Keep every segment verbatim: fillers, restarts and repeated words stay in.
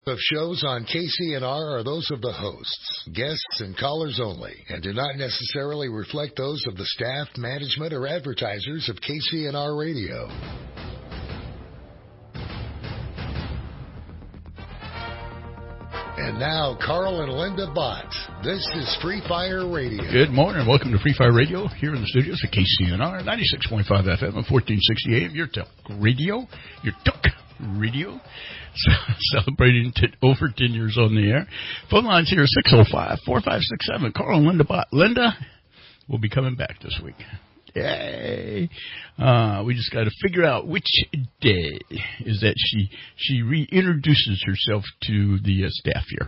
Of shows on K C N R are those of the hosts, guests, and callers only, and do not necessarily reflect those of the staff, management, or advertisers of K C N R Radio. And now, Carl and Linda Bott. This is Free Fire Radio. Good morning. Welcome to Free Fire Radio here in the studios at K C N R, ninety-six point five F M and fourteen sixty A M. Your Talk Radio. Your Talk Radio. Celebrating t- over ten years on the air. Phone lines here six oh five, four five six seven. Carl and Linda Bott. Linda will be coming back this week. Yay. Uh, we just got to figure out which day is that she she reintroduces herself to the uh, staff here.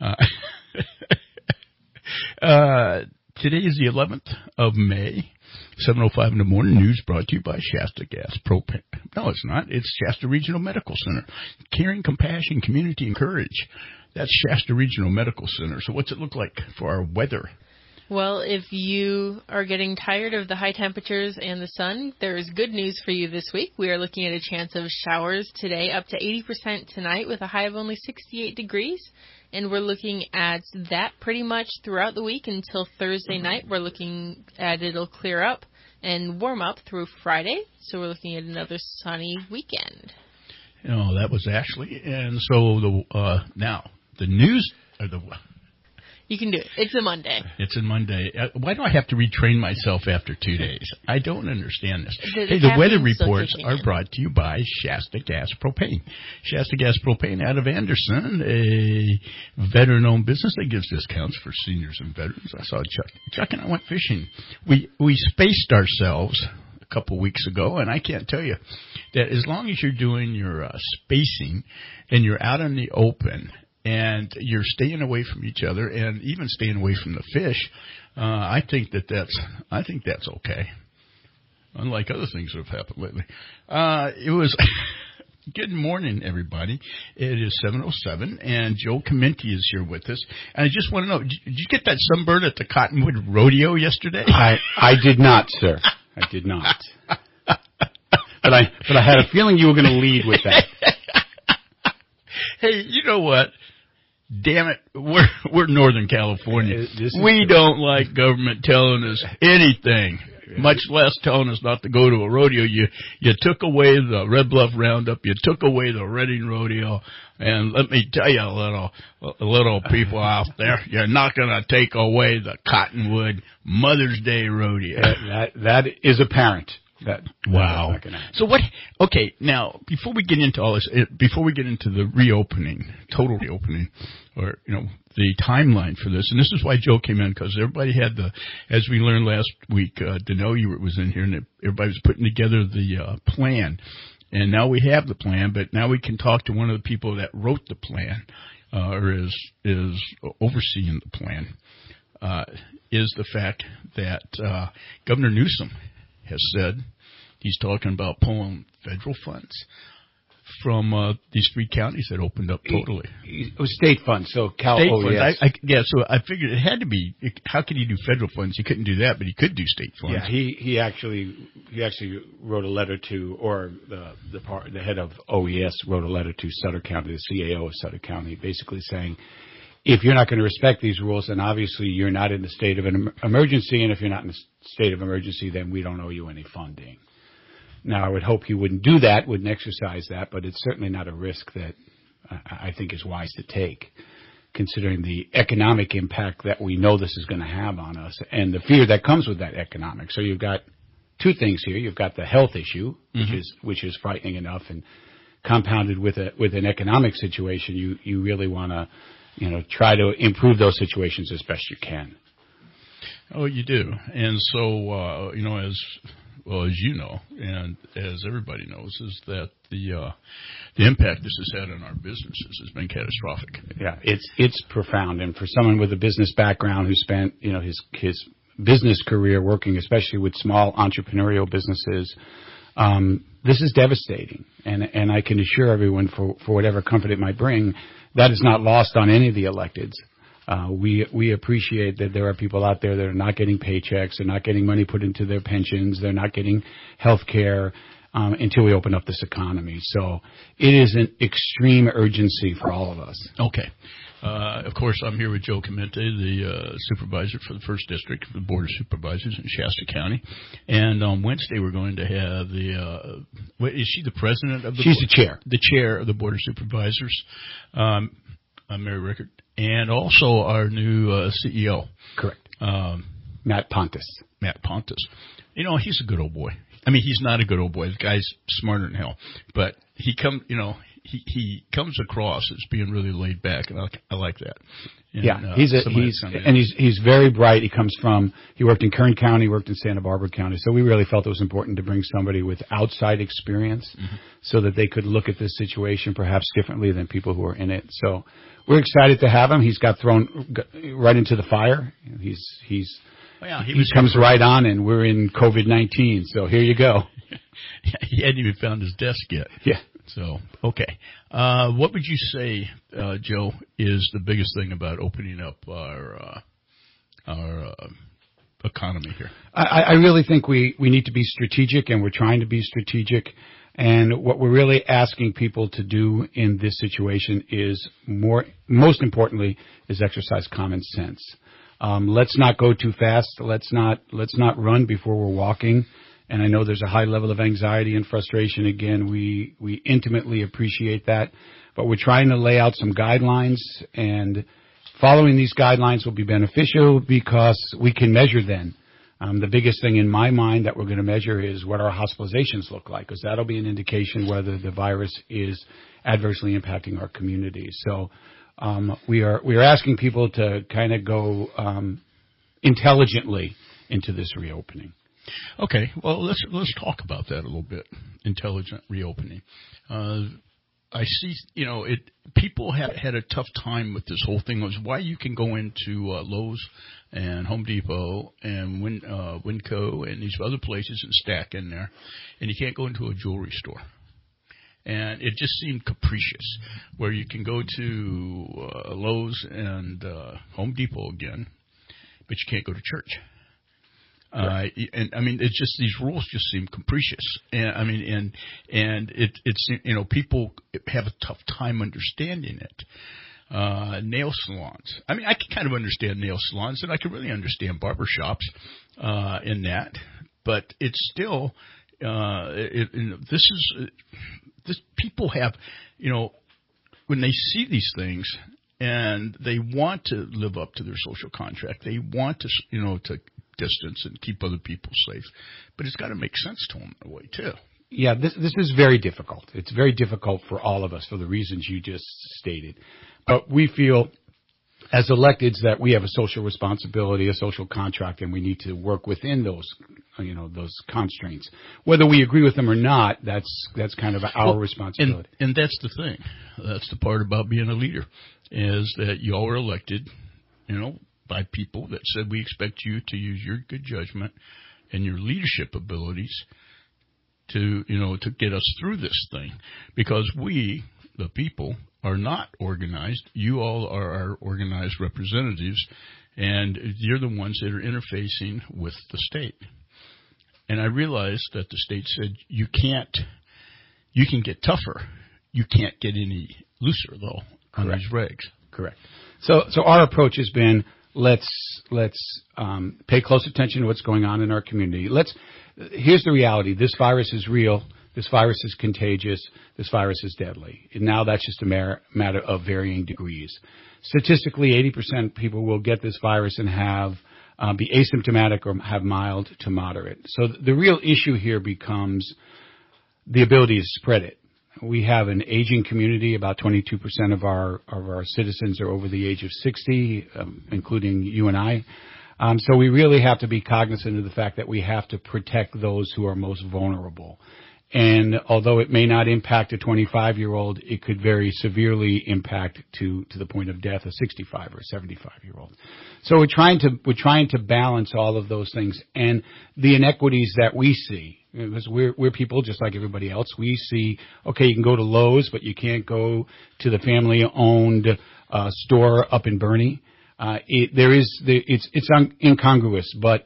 Uh, uh, today is the eleventh of May. seven oh five in the morning. News brought to you by Shasta Gas Propane. No, it's not. It's Shasta Regional Medical Center. Caring, compassion, community, and courage. That's Shasta Regional Medical Center. So what's it look like for our weather? Well, if you are getting tired of the high temperatures and the sun, there is good news for you this week. We are looking at a chance of showers today, up to eighty percent tonight with a high of only sixty-eight degrees. And we're looking at that pretty much throughout the week until Thursday night. We're looking at it'll clear up and warm up through Friday. So we're looking at another sunny weekend. You know, that was Ashley. And so the uh, now the news or the You can do it. It's a Monday. It's a Monday. Uh, why do I have to retrain myself after two days? I don't understand this. The, hey, the the weather reports are in. brought to you by Shasta Gas Propane. Shasta Gas Propane out of Anderson, a veteran-owned business that gives discounts for seniors and veterans. I saw Chuck. Chuck and I went fishing. We we spaced ourselves a couple weeks ago, and I can't tell you that as long as you're doing your uh, spacing and you're out in the open and you're staying away from each other, and even staying away from the fish, uh, I think that that's I think that's okay. Unlike other things that have happened lately. Uh, it was good morning, everybody. It is seven oh seven, and Joe Comenti is here with us. And I just want to know, did you get that sunburn at the Cottonwood Rodeo yesterday? I I did not, sir. I did not. But I but I had a feeling you were going to lead with that. Hey, you know what? Damn it, we're we're Northern California. We true. don't like government telling us anything, much less telling us not to go to a rodeo. You you took away the Red Bluff Roundup, you took away the Redding Rodeo, and let me tell you, little little people out there, you're not going to take away the Cottonwood Mother's Day Rodeo. That that, that is apparent. That, wow. So what, okay, now, before we get into all this, before we get into the reopening, total reopening, or, you know, the timeline for this, and this is why Joe came in, because everybody had the, as we learned last week, uh, Dano was in here, and everybody was putting together the uh, plan. And now we have the plan, but now we can talk to one of the people that wrote the plan, uh, or is, is overseeing the plan, uh, is the fact that uh, Governor Newsom has said he's talking about pulling federal funds from uh, these three counties that opened up totally. It was state funds, so Cal state O E S. funds. I, I, yeah, so I figured it had to be. How could he do federal funds? He couldn't do that, but he could do state funds. Yeah, he he actually he actually wrote a letter to, or the the, part, the head of O E S wrote a letter to Sutter County, the C A O of Sutter County, basically saying, if you're not going to respect these rules, then obviously you're not in the state of an emergency, and if you're not in the state of emergency, then we don't owe you any funding. Now, I would hope he wouldn't do that, wouldn't exercise that, but it's certainly not a risk that I think is wise to take, considering the economic impact that we know this is going to have on us and the fear that comes with that economic. So you've got two things here. You've got the health issue, which mm-hmm. is which is frightening enough, and compounded with a with an economic situation, you you really want to, you know, try to improve those situations as best you can. Oh, you do. And so, uh, you know, as well as you know, and as everybody knows, is that the uh, the impact this has had on our businesses has been catastrophic. Yeah, it's it's profound. And for someone with a business background who spent, you know, his his business career working especially with small entrepreneurial businesses, um, this is devastating. And and I can assure everyone, for, for whatever comfort it might bring, that is not lost on any of the electeds. Uh, we we appreciate that there are people out there that are not getting paychecks, they're not getting money put into their pensions, they're not getting health care. um, until we open up this economy. So it is an extreme urgency for all of us. Okay. Uh, of course, I'm here with Joe Clemente, the uh, supervisor for the First District, the Board of Supervisors in Shasta County. And on Wednesday, we're going to have the, uh, what, is she the president of the She's board? the chair. The chair of the Board of Supervisors, um, uh, Mary Rickard, and also our new uh, C E O. Correct. Um, Matt Pontus. Matt Pontus. You know, he's a good old boy. I mean, he's not a good old boy. The guy's smarter than hell. But he come, you know, he, he comes across as being really laid back, and I, I like that. And, yeah, uh, he's a, he's and he's he's very bright. He comes from he worked in Kern County, worked in Santa Barbara County. So we really felt it was important to bring somebody with outside experience, mm-hmm. so that they could look at this situation perhaps differently than people who are in it. So we're excited to have him. He's got thrown right into the fire. He's he's oh, yeah, he, he was comes right on, and we're in COVID nineteen. So here you go. He hadn't even found his desk yet. Yeah. So, okay. Uh, what would you say, uh, Joe, is the biggest thing about opening up our, uh, our, uh, economy here? I, I really think we, we need to be strategic, and we're trying to be strategic. And what we're really asking people to do in this situation is more, most importantly, is exercise common sense. Um, let's not go too fast. Let's not, let's not run before we're walking. And I know there's a high level of anxiety and frustration. Again, we, we intimately appreciate that, but we're trying to lay out some guidelines, and following these guidelines will be beneficial because we can measure then. Um, the biggest thing in my mind that we're going to measure is what our hospitalizations look like, because that'll be an indication whether the virus is adversely impacting our community. So, um, we are, we are asking people to kind of go, um, intelligently into this reopening. Okay, well, let's let's talk about that a little bit. Intelligent reopening. Uh, I see, you know, it. People had had a tough time with this whole thing. It was why you can go into uh, Lowe's and Home Depot and Win, uh, Winco and these other places and stack in there, and you can't go into a jewelry store. And it just seemed capricious, where you can go to uh, Lowe's and uh, Home Depot again, but you can't go to church. Uh, and I mean, it's just, these rules just seem capricious. And I mean, and, and it, it's, you know, people have a tough time understanding it. Uh, nail salons. I mean, I can kind of understand nail salons, and I can really understand barber shops, uh, in that, but it's still, uh, it, it, this is, this, people have, you know, when they see these things and they want to live up to their social contract, they want to, you know, to distance and keep other people safe, but it's got to make sense to them in a way too. Yeah, this this is very difficult. It's very difficult for all of us for the reasons you just stated. But we feel as electeds that we have a social responsibility, a social contract, and we need to work within those, you know, those constraints. Whether we agree with them or not, that's that's kind of our well, responsibility. And, and that's the thing. That's the part about being a leader, is that you all are elected, you know, by people that said we expect you to use your good judgment and your leadership abilities to, you know, to get us through this thing. Because we, the people, are not organized. You all are our organized representatives, and you're the ones that are interfacing with the state. And I realized that the state said you can't, you can get tougher. You can't get any looser, though, on Correct. these regs. Correct. So, so our approach has been, Let's let's um, pay close attention to what's going on in our community. Let's. Here's the reality: this virus is real. This virus is contagious. This virus is deadly. And now that's just a mar- matter of varying degrees. Statistically, eighty percent of people will get this virus and have um, be asymptomatic or have mild to moderate. So th- the real issue here becomes the ability to spread it. We have an aging community. About twenty-two percent of our of our citizens are over the age of sixty, um, including you and I. Um, so we really have to be cognizant of the fact that we have to protect those who are most vulnerable. And although it may not impact a twenty-five-year-old, it could very severely impact to to the point of death a sixty-five or seventy-five-year-old. So we're trying to we're trying to balance all of those things and the inequities that we see. Because we're, we're people just like everybody else. We see, okay, you can go to Lowe's, but you can't go to the family-owned uh, store up in Bernie. Uh, it, there is, it's, it's un- incongruous, but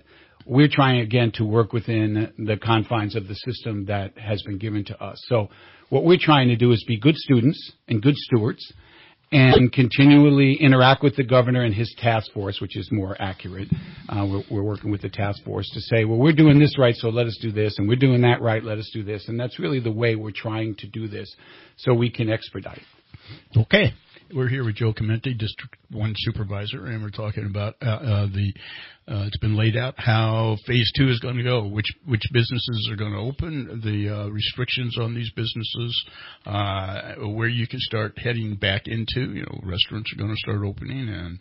we're trying, again, to work within the confines of the system that has been given to us. So what we're trying to do is be good students and good stewards and continually interact with the governor and his task force, which is more accurate. Uh, we're, we're working with the task force to say, well, we're doing this right, so let us do this, and we're doing that right, let us do this. And that's really the way we're trying to do this so we can expedite. Okay. We're here with Joe Chimenti, District one Supervisor, and we're talking about uh, uh, the, uh, it's been laid out how Phase two is going to go, which which businesses are going to open, the uh, restrictions on these businesses, uh, where you can start heading back into, you know, restaurants are going to start opening, and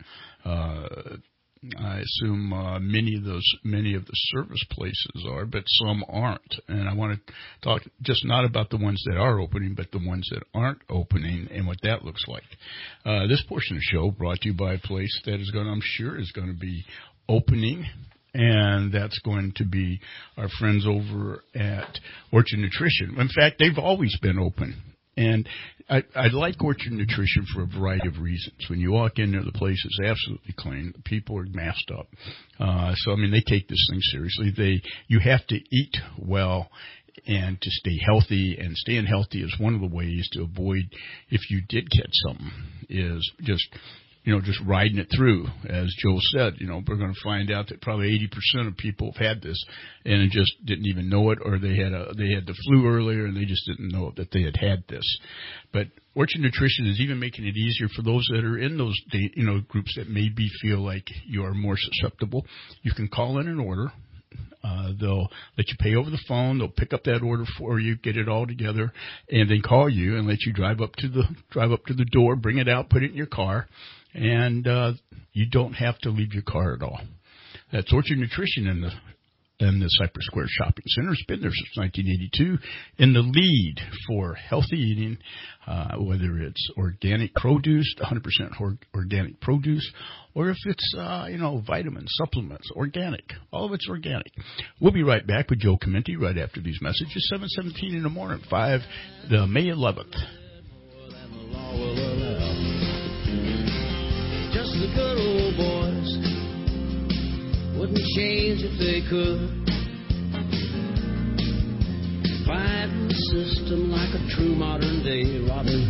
uh I assume uh, many of those, many of the service places are, but some aren't. And I want to talk just not about the ones that are opening, but the ones that aren't opening and what that looks like. Uh, this portion of the show brought to you by a place that is going, I'm sure, is going to be opening. And that's going to be our friends over at Orchard Nutrition. In fact, they've always been open. And I, I like Orchard Nutrition for a variety of reasons. When you walk in there, the place is absolutely clean. The people are masked up. Uh, so, I mean, they take this thing seriously. They, you have to eat well and to stay healthy, and staying healthy is one of the ways to avoid, if you did catch something, is just, you know, just riding it through. As Joe said, you know, we're going to find out that probably eighty percent of people have had this and just didn't even know it, or they had a, they had the flu earlier and they just didn't know that they had had this. But Orchard Nutrition is even making it easier for those that are in those, you know, groups that maybe feel like you are more susceptible. You can call in an order. Uh, they'll let you pay over the phone. They'll pick up that order for you, get it all together, and then call you and let you drive up to the, drive up to the door, bring it out, put it in your car. And uh, you don't have to leave your car at all. That's Orchard Nutrition in the in the Cypress Square Shopping Center. It's been there since nineteen eighty-two, in the lead for healthy eating, uh, whether it's organic produce, one hundred percent organic produce, or if it's, uh, you know, vitamins, supplements, organic. All of it's organic. We'll be right back with Joe Chimenti right after these messages, seven seventeen in the morning, five, the May eleventh. Just the good old boys wouldn't change if they could. Fighting the system like a true modern day Robin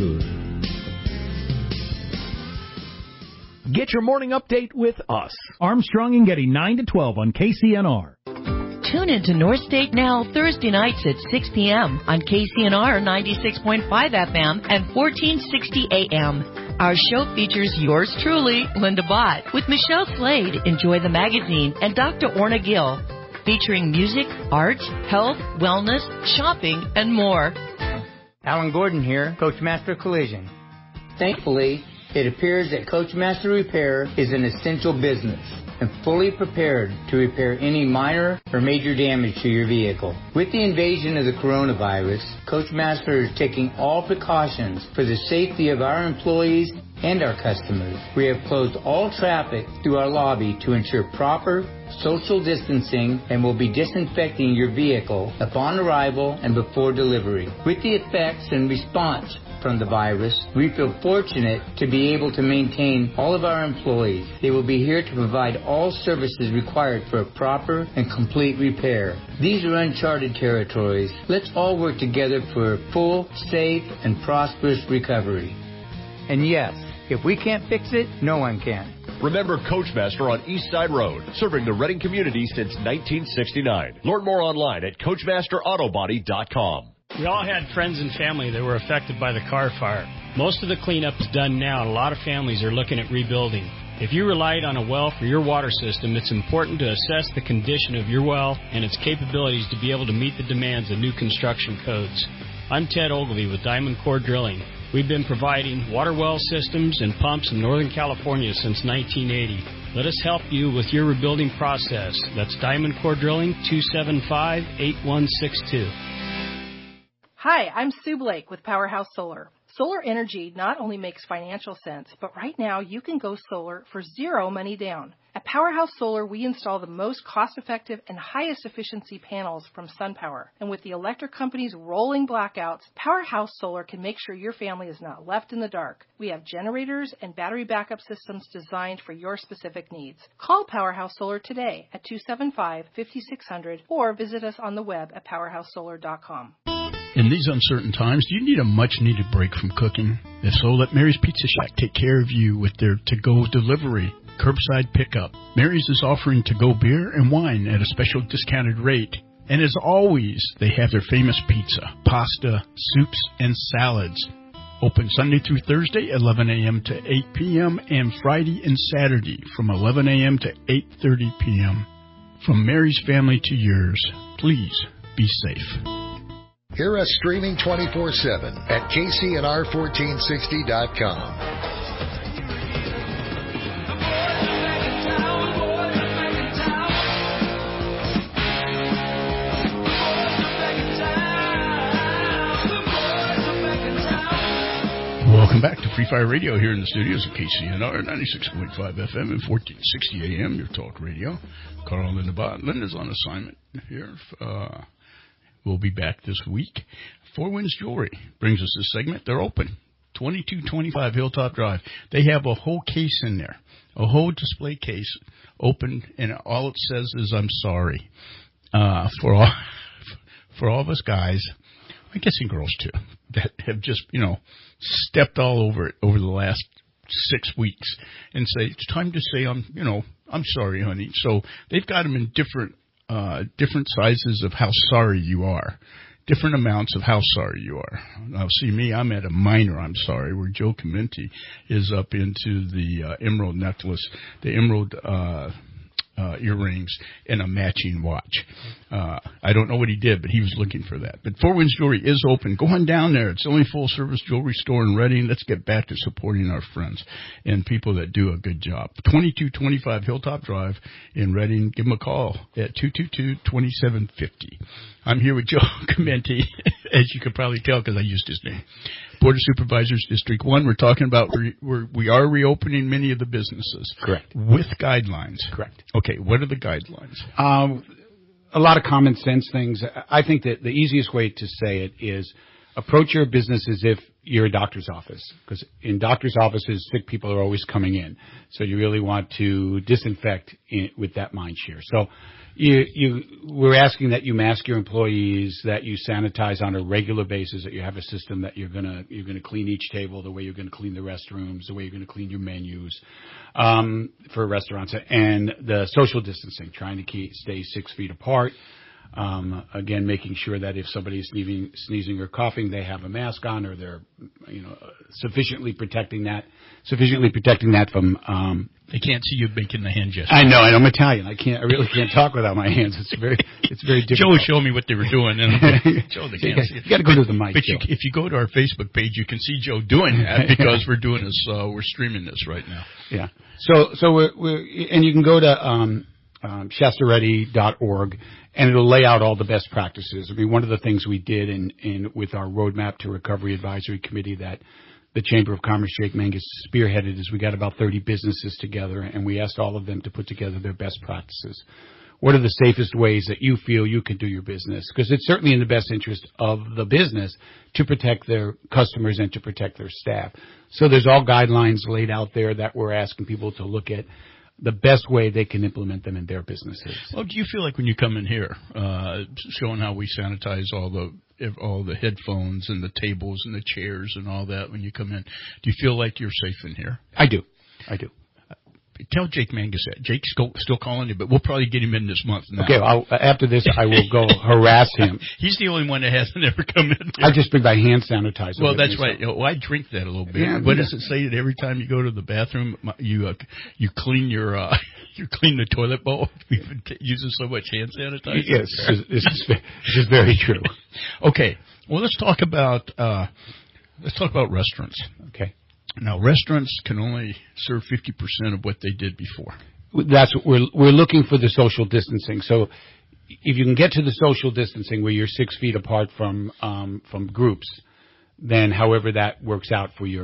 Hood. Get your morning update with us. Armstrong and Getty, nine to twelve on K C N R. Tune into North State Now Thursday nights at six p.m. on K C N R ninety-six point five F M and fourteen sixty A M. Our show features yours truly, Linda Bott, with Michelle Slade, Enjoy the Magazine, and Doctor Orna Gill, featuring music, art, health, wellness, shopping, and more. Alan Gordon here, Coachmaster Collision. Thankfully, it appears that Coachmaster Repair is an essential business and fully prepared to repair any minor or major damage to your vehicle. With the invasion of the coronavirus, Coachmaster is taking all precautions for the safety of our employees and our customers. We have closed all traffic through our lobby to ensure proper social distancing and will be disinfecting your vehicle upon arrival and before delivery. With the effects and response from the virus, we feel fortunate to be able to maintain all of our employees. They will be here to provide all services required for a proper and complete repair. These are uncharted territories. Let's all work together for a full, safe, and prosperous recovery. And yes, if we can't fix it, no one can. Remember Coachmaster on East Side Road, serving the Reading community since nineteen sixty-nine. Learn more online at coachmaster auto body dot com. We all had friends and family that were affected by the car fire. Most of the cleanup is done now, and a lot of families are looking at rebuilding. If you relied on a well for your water system, it's important to assess the condition of your well and its capabilities to be able to meet the demands of new construction codes. I'm Ted Ogilvie with Diamond Core Drilling. We've been providing water well systems and pumps in Northern California since nineteen eighty. Let us help you with your rebuilding process. That's Diamond Core Drilling, two seven five, eight one six two. Hi, I'm Sue Blake with Powerhouse Solar. Solar energy not only makes financial sense, but right now you can go solar for zero money down. At Powerhouse Solar, we install the most cost-effective and highest efficiency panels from SunPower. And with the electric company's rolling blackouts, Powerhouse Solar can make sure your family is not left in the dark. We have generators and battery backup systems designed for your specific needs. Call Powerhouse Solar today at two seven five, five six zero zero or visit us on the web at powerhouse solar dot com. In these uncertain times, do you need a much-needed break from cooking? If so, let Mary's Pizza Shack take care of you with their to-go delivery, curbside pickup. Mary's is offering to-go beer and wine at a special discounted rate. And as always, they have their famous pizza, pasta, soups, and salads. Open Sunday through Thursday, eleven a.m. to eight p.m., and Friday and Saturday from eleven a.m. to eight thirty p.m. From Mary's family to yours, please be safe. Hear us streaming twenty-four seven at K C N R fourteen sixty dot com. Welcome back to Free Fire Radio here in the studios of K C N R ninety-six point five F M and fourteen sixty A M, your talk radio. Carl Lindenbot. Linda's on assignment here. Uh, we'll be back this week. Four Winds Jewelry brings us this segment. They're open. twenty-two twenty-five Hilltop Drive. They have a whole case in there, a whole display case open, and all it says is, I'm sorry. Uh, for all, for all of us guys, I guess and girls too, that have just, you know, stepped all over it over the last six weeks and say, it's time to say, I'm, you know, I'm sorry, honey. So they've got them in different, uh, different sizes of how sorry you are, different amounts of how sorry you are. Now, see me, I'm at a minor I'm sorry, where Joe Comenti is up into the uh, emerald necklace, the emerald, uh, Uh, earrings and a matching watch. Uh, I don't know what he did, but he was looking for that. But Four Winds Jewelry is open. Go on down there. It's the only full-service jewelry store in Reading. Let's get back to supporting our friends and people that do a good job. twenty-two twenty-five Hilltop Drive in Reading. Give them a call at two two two, two seven five zero. I'm here with Joe Comenti, as you can probably tell because I used his name. Board of Supervisors, District one. We're talking about re- we're, we are reopening many of the businesses. Correct. With guidelines. Correct. Okay, what are the guidelines? Um, a lot of common sense things. I think that the easiest way to say it is approach your business as if you're a doctor's office, because in doctor's offices, sick people are always coming in. So you really want to disinfect in, with that mind share. So you, you, we're asking that you mask your employees, that you sanitize on a regular basis, that you have a system that you're gonna, you're gonna clean each table the way you're gonna clean the restrooms, the way you're gonna clean your menus, um, for restaurants, and the social distancing, trying to keep, stay six feet apart. Um, again, making sure that if somebody's sneezing, sneezing or coughing, they have a mask on, or they're, you know, sufficiently protecting that, sufficiently protecting that from, um, they can't see you making the hand gesture. I know, and I'm Italian. I can't, I really can't talk without my hands. It's very, it's very difficult. Joe showed me what they were doing, and Joe, they can't see it. You got to go to the mic. But you, if you go to our Facebook page, you can see Joe doing that because we're doing this, uh, we're streaming this right now. Yeah. So, so we're, we're and you can go to, um, um, Shasta Ready dot org, and it'll lay out all the best practices. I mean, one of the things we did in, in with our Roadmap to Recovery Advisory Committee that the Chamber of Commerce, Jake Mangus, spearheaded, is we got about thirty businesses together, and we asked all of them to put together their best practices. What are the safest ways that you feel you can do your business? Because it's certainly in the best interest of the business to protect their customers and to protect their staff. So there's all guidelines laid out there that we're asking people to look at the best way they can implement them in their businesses. Well, do you feel like when you come in here, uh, showing how we sanitize all the all the headphones and the tables and the chairs and all that when you come in, do you feel like you're safe in here? I do. I do. Tell Jake Mangus that. Jake's still calling you, but we'll probably get him in this month now. Okay, I'll, after this, I will go harass him. He's the only one that hasn't ever come in here. I just bring my hand sanitizer. Well, that's me, right. So. Well, I drink that a little bit. Yeah, what yeah. does it say that every time you go to the bathroom, you uh, you clean your uh, you clean the toilet bowl? We've been t- using so much hand sanitizer. Yes, this is, this is very true. Okay, well, let's talk about uh, let's talk about restaurants. Okay. Now, restaurants can only serve fifty percent of what they did before. That's what we're we're looking for, the social distancing. So if you can get to the social distancing where you're six feet apart from um, from groups, then however that works out for your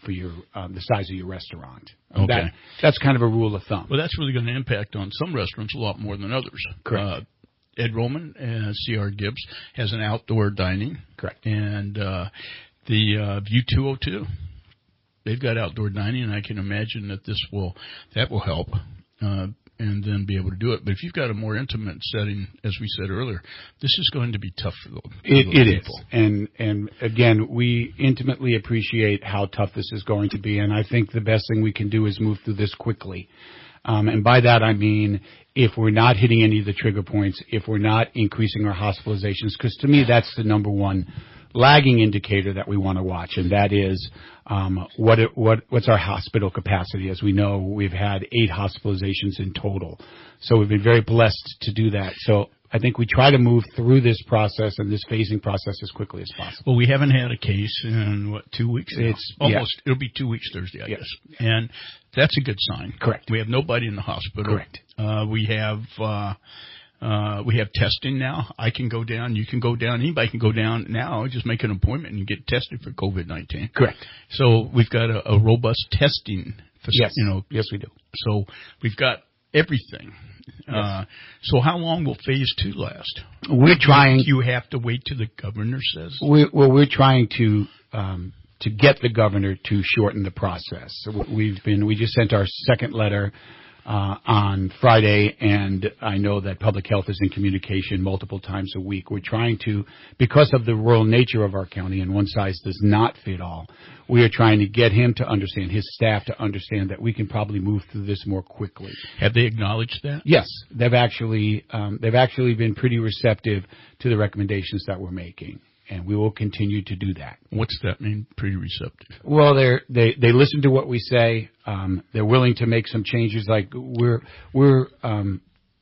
for your um, the size of your restaurant. Okay. That, that's kind of a rule of thumb. Well, that's really going to impact on some restaurants a lot more than others. Correct. Uh, Ed Roman and C R Gibbs has an outdoor dining. Correct. And uh, the uh, View two oh two, they've got outdoor dining, and I can imagine that this will that will help. Uh, and then be able to do it. But if you've got a more intimate setting, as we said earlier, this is going to be tough for those, for it, those it people. is. And, and again, we intimately appreciate how tough this is going to be, and I think the best thing we can do is move through this quickly. Um, and by that I mean if we're not hitting any of the trigger points, if we're not increasing our hospitalizations, because to me that's the number one lagging indicator that we want to watch, and that is um, what it, what what's our hospital capacity. As we know, we've had eight hospitalizations in total, so we've been very blessed to do that. So I think we try to move through this process and this phasing process as quickly as possible. Well, we haven't had a case in what two weeks now? It's almost. Yeah. It'll be two weeks Thursday, I yes. guess, and that's a good sign. Correct. We have nobody in the hospital. Correct. Uh, we have. Uh, Uh, we have testing now. I can go down. You can go down. Anybody can go down now. Just make an appointment and get tested for COVID nineteen. Correct. So we've got a, a robust testing. Yes. You know. Yes, we do. So we've got everything. Yes. Uh, so how long will phase two last? We're trying. You have to wait till the governor says. We, well, we're trying to um, to get the governor to shorten the process. So we've been. We just sent our second letter. Uh, on Friday, and I know that public health is in communication multiple times a week. We're trying to, because of the rural nature of our county, and one size does not fit all, we are trying to get him to understand, his staff to understand that we can probably move through this more quickly. Have they acknowledged that? Yes, they've actually um, they've actually been pretty receptive to the recommendations that we're making. And we will continue to do that. What's that mean, pretty receptive? Well, they're, they they listen to what we say. Um, they're willing to make some changes. Like we're we're um,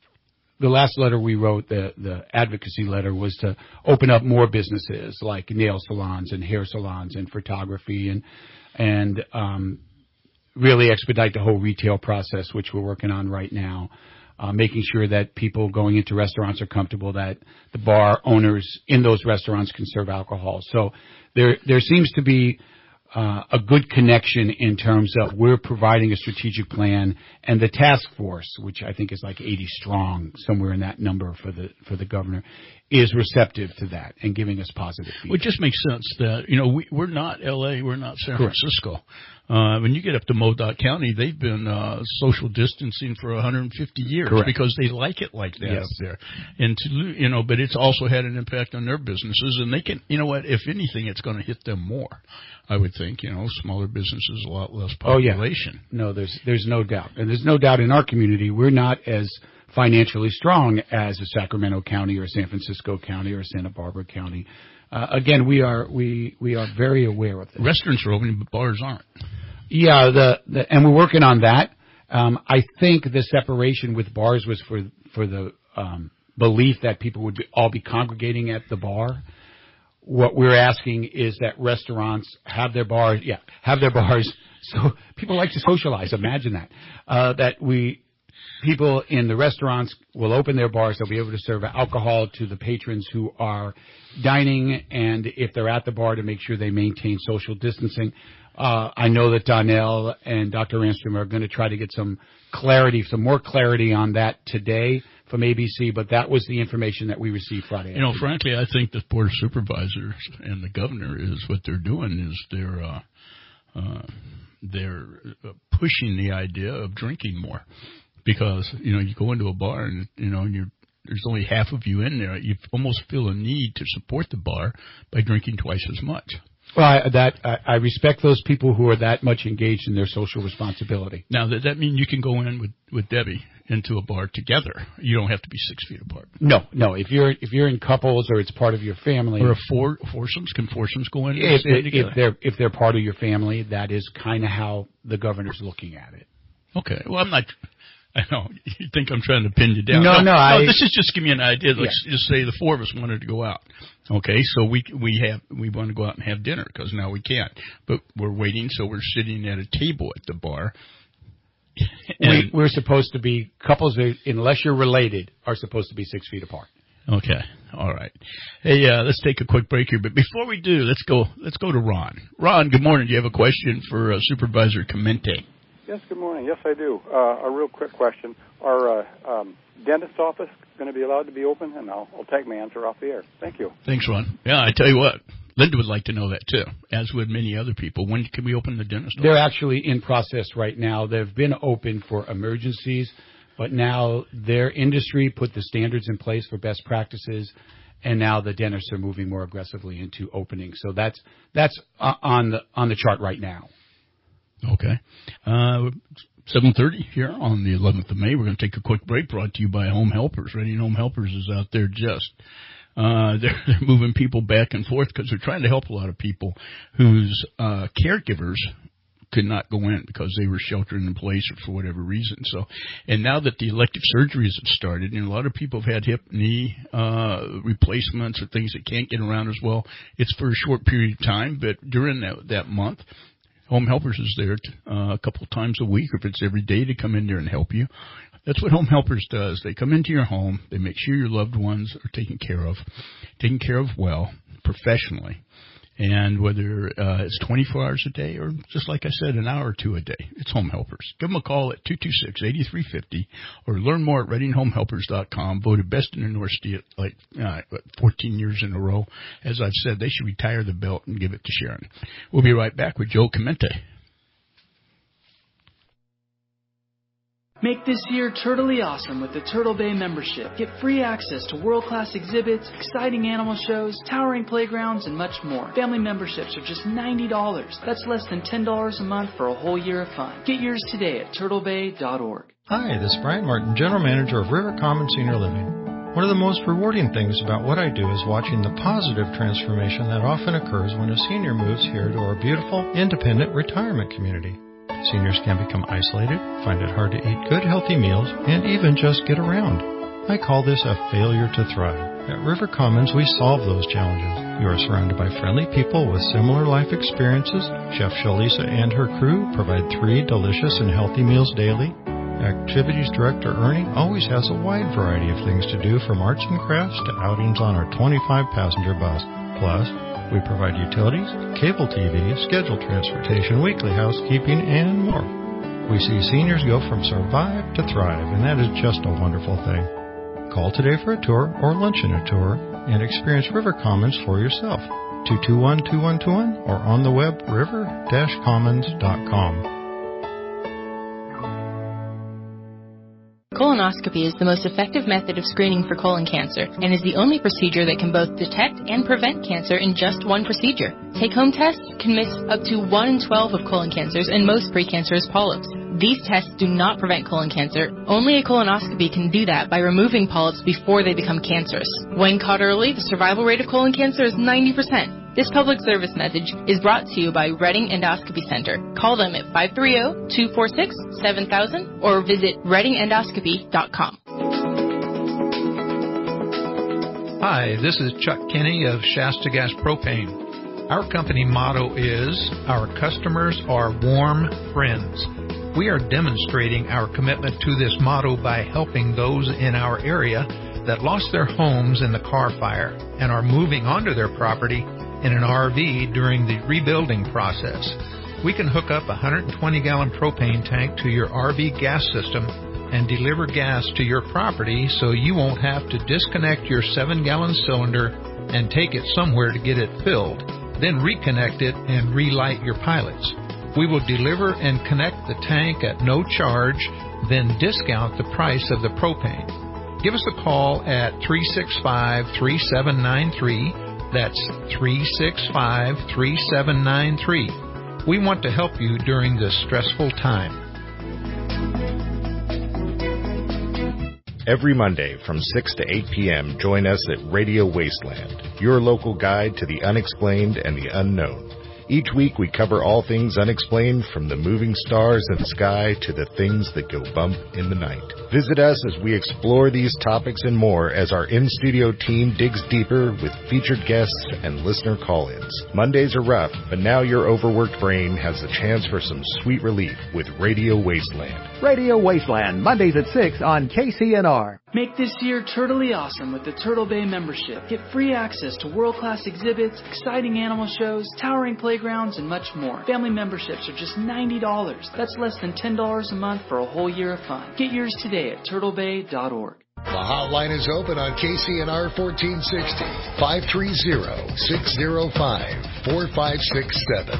the last letter we wrote, the the advocacy letter, was to open up more businesses like nail salons and hair salons and photography and and um, really expedite the whole retail process, which we're working on right now. Uh, making sure that people going into restaurants are comfortable, that the bar owners in those restaurants can serve alcohol. So there there seems to be uh, a good connection in terms of we're providing a strategic plan, and the task force, which I think is like eighty strong, somewhere in that number for the for the governor, is receptive to that and giving us positive feedback. Well, it just makes sense that, you know, we, we're not L A, we're not San Correct. Francisco. Uh, when you get up to Modoc County, they've been uh, social distancing for one hundred fifty years. Correct. Because they like it like that Yes. up there. And to, you know, but it's also had an impact on their businesses, and they can, you know what, if anything, it's going to hit them more. I would think, you know, smaller businesses, a lot less population. Oh, yeah. No, there's there's no doubt. And there's no doubt in our community we're not as financially strong as a Sacramento County or San Francisco County or Santa Barbara County. Uh, again, we are we we are very aware of this. Restaurants are open, but bars aren't. Yeah, the, the and we're working on that. Um, I think the separation with bars was for for the um, belief that people would be, all be congregating at the bar. What we're asking is that restaurants have their bars, yeah, have their bars. So people like to socialize. Imagine that. Uh, that we, people in the restaurants will open their bars. They'll be able to serve alcohol to the patrons who are dining, and if they're at the bar, to make sure they maintain social distancing. Uh, I know that Donnell and Doctor Ranstrom are going to try to get some clarity, some more clarity on that today from A B C, but that was the information that we received Friday. You know, frankly, I think the Board of Supervisors and the governor is what they're doing is they're uh, uh, they're pushing the idea of drinking more, because you know you go into a bar and you know and you're there's only half of you in there. You almost feel a need to support the bar by drinking twice as much. Well, I, that I, I respect those people who are that much engaged in their social responsibility. Now, does that mean you can go in with, with Debbie into a bar together? You don't have to be six feet apart. No, no. If you're if you're in couples or it's part of your family, or if four foursomes, can foursomes go in? If, and if, if they're if they're part of your family, that is kind of how the governor's looking at it. Okay. Well, I'm not. I know you think I'm trying to pin you down. No, no. no, I, this is just give me an idea. Let's yeah. just say the four of us wanted to go out. Okay, so we we have we want to go out and have dinner because now we can't. But we're waiting, so we're sitting at a table at the bar. we, we're supposed to be couples, that, unless you're related, are supposed to be six feet apart. Okay. All right. Hey, uh, let's take a quick break here. But before we do, let's go Let's go to Ron. Ron, good morning. Do you have a question for uh, Supervisor Clemente? Yes, good morning. Yes, I do. Uh, a real quick question. Are uh, um, dentist office going to be allowed to be open? And I'll, I'll take my answer off the air. Thank you. Thanks, Ron. Yeah, I tell you what, Linda would like to know that, too, as would many other people. When can we open the dentist office? They're actually in process right now. They've been open for emergencies, but now their industry put the standards in place for best practices, and now the dentists are moving more aggressively into opening. So that's that's uh, on the on the chart right now. Okay. Uh, seven thirty here on the eleventh of May. We're going to take a quick break, brought to you by Home Helpers. Ready Home Helpers is out there just uh, they're, they're moving people back and forth because they're trying to help a lot of people whose uh, caregivers could not go in because they were sheltering in place or for whatever reason. So, and now that the elective surgeries have started, and a lot of people have had hip, knee uh, replacements or things that can't get around as well, it's for a short period of time, but during that, that month, Home Helpers is there uh, a couple of times a week, or if it's every day, to come in there and help you. That's what Home Helpers does. They come into your home. They make sure your loved ones are taken care of, taken care of well, professionally. And whether uh, it's twenty-four hours a day or, just like I said, an hour or two a day, it's Home Helpers. Give them a call at two two six, eight three five zero or learn more at reading home helpers dot com. Voted best in the North State like uh, fourteen years in a row. As I've said, they should retire the belt and give it to Sharon. We'll be right back with Joe Clemente. Make this year Turtley awesome with the Turtle Bay membership. Get free access to world-class exhibits, exciting animal shows, towering playgrounds, and much more. Family memberships are just ninety dollars. That's less than ten dollars a month for a whole year of fun. Get yours today at turtle bay dot org. Hi, this is Brian Martin, General Manager of River Common Senior Living. One of the most rewarding things about what I do is watching the positive transformation that often occurs when a senior moves here to our beautiful, independent retirement community. Seniors can become isolated, find it hard to eat good, healthy meals, and even just get around. I call this a failure to thrive. At River Commons, we solve those challenges. You are surrounded by friendly people with similar life experiences. Chef Shalisa and her crew provide three delicious and healthy meals daily. Activities Director Ernie always has a wide variety of things to do, from arts and crafts to outings on our twenty-five passenger bus. Plus, we provide utilities, cable T V, scheduled transportation, weekly housekeeping, and more. We see seniors go from survive to thrive, and that is just a wonderful thing. Call today for a tour or luncheon a tour and experience River Commons for yourself. two two one, two one two one or on the web river dash commons dot com. Colonoscopy is the most effective method of screening for colon cancer and is the only procedure that can both detect and prevent cancer in just one procedure. Take-home tests can miss up to one in twelve of colon cancers and most precancerous polyps. These tests do not prevent colon cancer. Only a colonoscopy can do that by removing polyps before they become cancerous. When caught early, the survival rate of colon cancer is ninety percent. This public service message is brought to you by Reading Endoscopy Center. Call them at five three zero, two four six, seven thousand or visit reading endoscopy dot com. Hi, this is Chuck Kinney of Shasta Gas Propane. Our company motto is, our customers are warm friends. We are demonstrating our commitment to this motto by helping those in our area that lost their homes in the car fire and are moving onto their property in an R V during the rebuilding process. We can hook up a one hundred twenty gallon propane tank to your R V gas system and deliver gas to your property so you won't have to disconnect your seven gallon cylinder and take it somewhere to get it filled, then reconnect it and relight your pilots. We will deliver and connect the tank at no charge, then discount the price of the propane. Give us a call at three six five, three seven nine three. That's three six five, three seven nine three. We want to help you during this stressful time. Every Monday from six to eight p.m., join us at Radio Wasteland, your local guide to the unexplained and the unknown. Each week we cover all things unexplained, from the moving stars in the sky to the things that go bump in the night. Visit us as we explore these topics and more as our in-studio team digs deeper with featured guests and listener call-ins. Mondays are rough, but now your overworked brain has the chance for some sweet relief with Radio Wasteland. Radio Wasteland, Mondays at six on K C N R. Make this year totally awesome with the Turtle Bay membership. Get free access to world-class exhibits, exciting animal shows, towering playgrounds, and much more. Family memberships are just ninety dollars. That's less than ten dollars a month for a whole year of fun. Get yours today at turtle bay dot org. The hotline is open on K C N R fourteen sixty, five three zero, six zero five, four five six seven.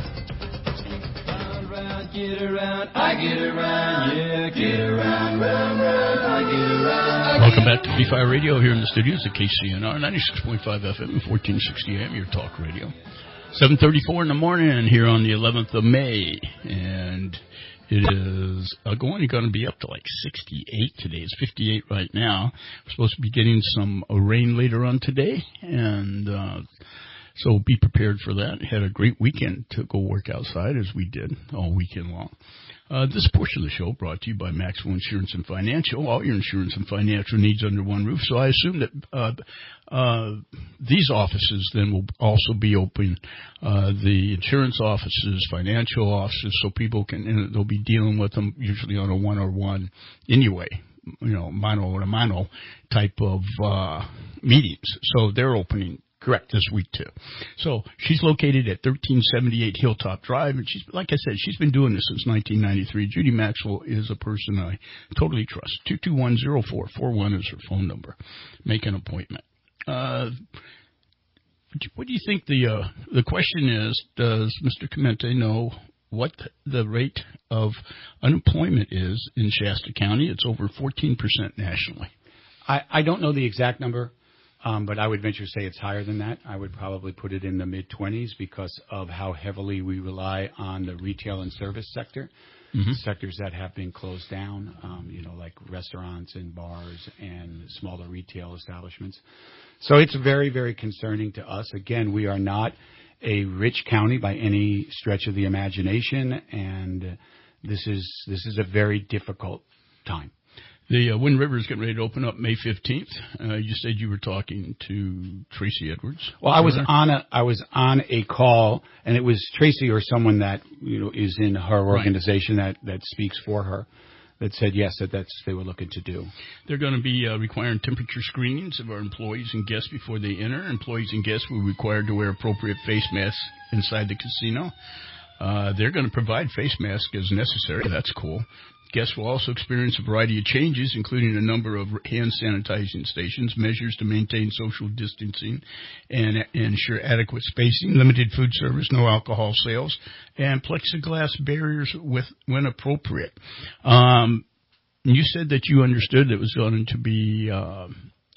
Get around, I get around, yeah, get around, round, round, I get around. Welcome back to B F I Radio here in the studios at K C N R, ninety-six point five F M and fourteen sixty A M, your talk radio. seven thirty-four in the morning here on the eleventh of May, and it is uh, going, going to be up to like sixty-eight today. It's fifty-eight right now. We're supposed to be getting some uh, rain later on today, and uh, so be prepared for that. Had a great weekend to go work outside, as we did all weekend long. Uh, this portion of the show brought to you by Maxwell Insurance and Financial. All your insurance and financial needs under one roof. So I assume that uh, uh, these offices then will also be open. Uh, the insurance offices, financial offices, so people can, and they'll be dealing with them usually on a one-on-one anyway. You know, mano a mano type of uh, meetings. So they're opening. Correct, this week, too. So she's located at thirteen seventy-eight Hilltop Drive, and she's, like I said, she's been doing this since nineteen ninety-three. Judy Maxwell is a person I totally trust. two two one, zero four four one is her phone number. Make an appointment. Uh, what do you think the uh, the question is, does Mister Clemente know what the rate of unemployment is in Shasta County? It's over fourteen percent nationally. I, I don't know the exact number. Um, but I would venture to say it's higher than that. I would probably put it in the mid-twenties because of how heavily we rely on the retail and service sector, mm-hmm. sectors that have been closed down, um, you know, like restaurants and bars and smaller retail establishments. So it's very, very concerning to us. Again, we are not a rich county by any stretch of the imagination, and this is this is a very difficult time. The uh, Wind River is getting ready to open up May fifteenth. Uh, you said you were talking to Tracy Edwards. Well, I was on a I was on a call, and it was Tracy or someone that you know is in her organization right. that, that speaks for her that said yes, that that's they were looking to do. They're going to be uh, requiring temperature screenings of our employees and guests before they enter. Employees and guests will be required to wear appropriate face masks inside the casino. Uh, they're going to provide face masks as necessary. That's cool. Guests will also experience a variety of changes, including a number of hand sanitizing stations, measures to maintain social distancing and, and ensure adequate spacing, limited food service, no alcohol sales, and plexiglass barriers with, when appropriate. Um, you said that you understood it was going to be uh,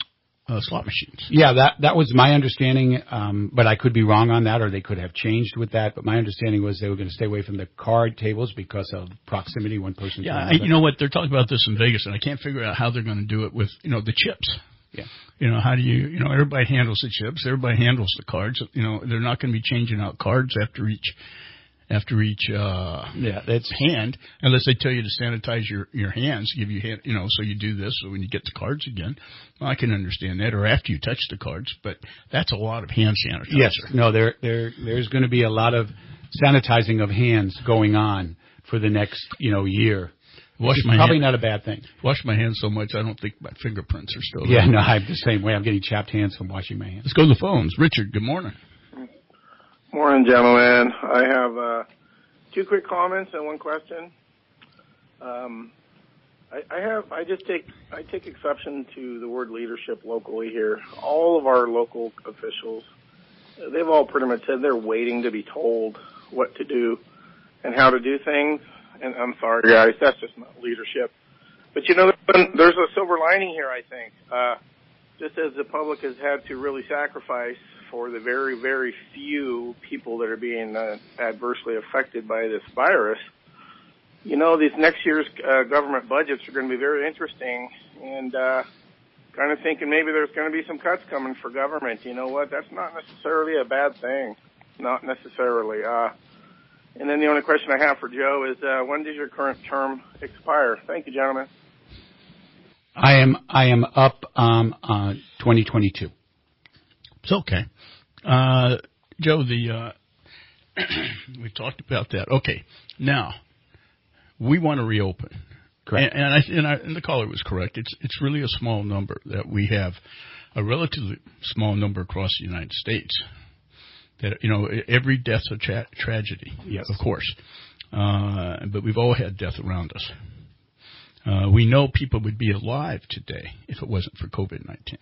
uh, slot machines. Yeah, that that was my understanding, um, but I could be wrong on that, or they could have changed with that. But my understanding was they were going to stay away from the card tables because of proximity, one person yeah, to another. another. You know what? They're talking about this in Vegas, and I can't figure out how they're going to do it with, you know, the chips. Yeah. You know, how do you, you know, everybody handles the chips. Everybody handles the cards. You know, they're not going to be changing out cards after each after each uh yeah that's hand, unless they tell you to sanitize your your hands, give you hand, you know, so you do this so when you get the cards again. Well, I can understand that, or after you touch the cards, but that's a lot of hand sanitizer. Yes, no, there there there's going to be a lot of sanitizing of hands going on for the next you know year. Wash my probably hand. not a bad thing. Wash my hands so much I don't think my fingerprints are still yeah there. no I'm the same way. I'm getting chapped hands from washing my hands. Let's go to the phones. Richard, good morning. Morning, gentlemen. I have uh, two quick comments and one question. Um, I, I have. I just take. I take exception to the word leadership locally here. All of our local officials, they've all pretty much said they're waiting to be told what to do and how to do things. And I'm sorry, guys, that's just not leadership. But you know, there's a silver lining here. I think, uh, just as the public has had to really sacrifice for the very, very few people that are being uh, adversely affected by this virus. You know, these next year's uh, government budgets are going to be very interesting, and uh, kind of thinking maybe there's going to be some cuts coming for government. You know what? That's not necessarily a bad thing. not necessarily. Uh, and then the only question I have for Joe is, uh, when does your current term expire? Thank you, gentlemen. I am I am up um, uh, twenty twenty-two. It's okay. Uh, Joe, the uh, we talked about that. Okay, now we want to reopen. Correct. And, and, I, and, I, and the caller was correct. It's it's really a small number that we have, a relatively small number across the United States. That, you know, every death's a tra- tragedy. Yes, of course. Uh, but we've all had death around us. Uh, we know people would be alive today if it wasn't for COVID nineteen.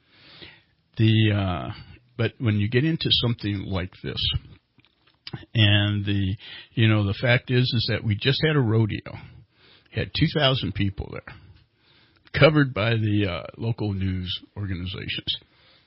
The uh, but when you get into something like this, and the you know the fact is is that we just had a rodeo, had two thousand people there, covered by the uh, local news organizations.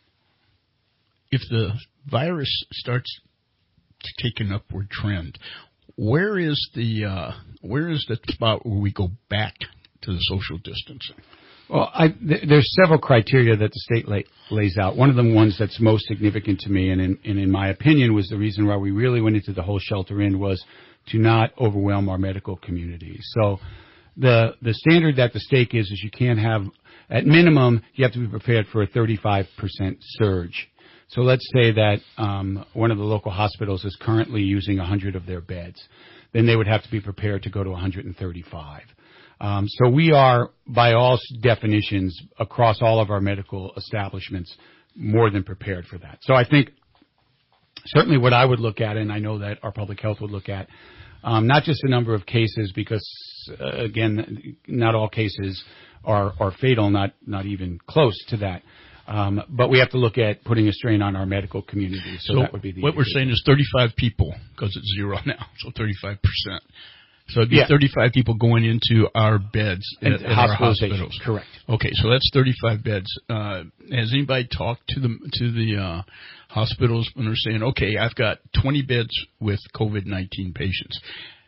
If the virus starts to take an upward trend, where is the uh, where is the spot where we go back to the social distancing? Well, I, th- there's several criteria that the state lay, lays out. One of the ones that's most significant to me, and in, and in my opinion, was the reason why we really went into the whole shelter in, was to not overwhelm our medical community. So the the standard that the stake is is you can't have, at minimum, you have to be prepared for a thirty-five percent surge. So let's say that um, one of the local hospitals is currently using one hundred of their beds. Then they would have to be prepared to go to one hundred thirty-five. Um, so we are, by all definitions, across all of our medical establishments, more than prepared for that. So I think certainly what I would look at, and I know that our public health would look at, um, not just the number of cases, because, uh, again, not all cases are, are fatal, not, not even close to that. Um, but we have to look at putting a strain on our medical community. So, so that would be the what indicator. we're saying is thirty-five people, because it's zero now, so thirty-five percent. So it'd be yeah. thirty-five people going into our beds at, at our hospitals. Correct. Okay, so that's thirty-five beds. Uh, has anybody talked to the to the uh, hospitals when they're saying, okay, I've got twenty beds with COVID nineteen patients?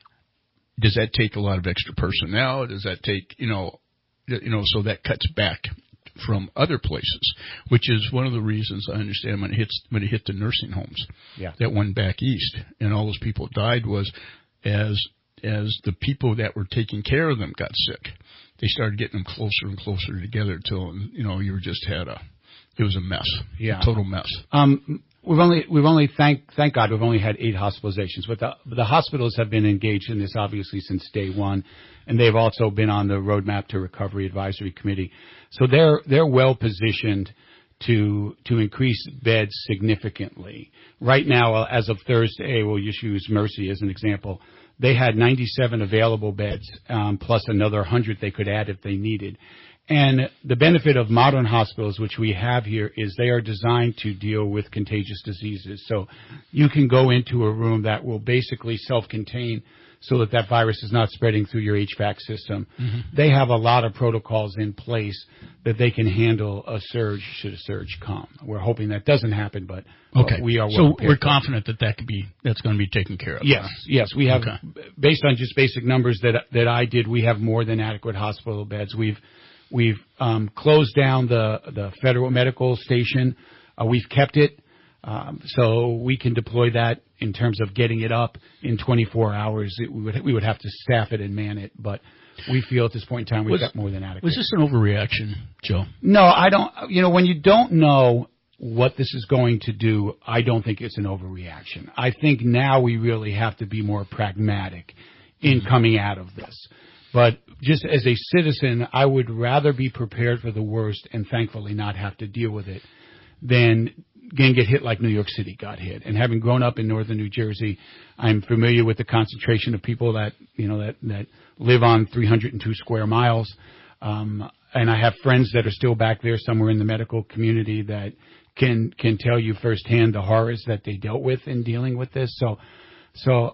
Does that take a lot of extra personnel? Does that take, you know, you know, so that cuts back from other places, which is one of the reasons I understand when it hits when it hit the nursing homes yeah. that went back east and all those people died was as as the people that were taking care of them got sick. They started getting them closer and closer together until, you know, you were just had a, it was a mess. Yeah. A total mess. Um, we've only, we've only, thank, thank God we've only had eight hospitalizations, but the, the hospitals have been engaged in this obviously since day one, and they've also been on the Roadmap to Recovery Advisory Committee. So they're, they're well positioned to, to increase beds significantly. Right now, as of Thursday, we'll just use Mercy as an example. They had ninety-seven available beds, um, plus another one hundred they could add if they needed. And the benefit of modern hospitals, which we have here, is they are designed to deal with contagious diseases. So you can go into a room that will basically self-contain so that that virus is not spreading through your H V A C system. Mm-hmm. They have a lot of protocols in place that they can handle a surge should a surge come. We're hoping that doesn't happen, but, okay. but we are well So prepared. we're confident that that could be, that's going to be taken care of. Yes, yes. We have, okay. based on just basic numbers that that I did, we have more than adequate hospital beds. We've we've um, closed down the the federal medical station. Uh, we've kept it. Um, so we can deploy that in terms of getting it up in twenty-four hours. It, we would we would have to staff it and man it, but we feel at this point in time we've was, got more than adequate. Was this an overreaction, Joe? No, I don't. You know, when you don't know what this is going to do, I don't think it's an overreaction. I think now we really have to be more pragmatic in coming out of this. But just as a citizen, I would rather be prepared for the worst and thankfully not have to deal with it than again get hit like New York City got hit. And having grown up in northern New Jersey, I'm familiar with the concentration of people that, you know, that, that live on three hundred two square miles. Um, and I have friends that are still back there somewhere in the medical community that can, can tell you firsthand the horrors that they dealt with in dealing with this. So, so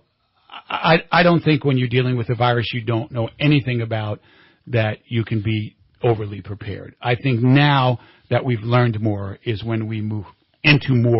I, I don't think when you're dealing with a virus you don't know anything about that you can be overly prepared. I think now that we've learned more is when we move into more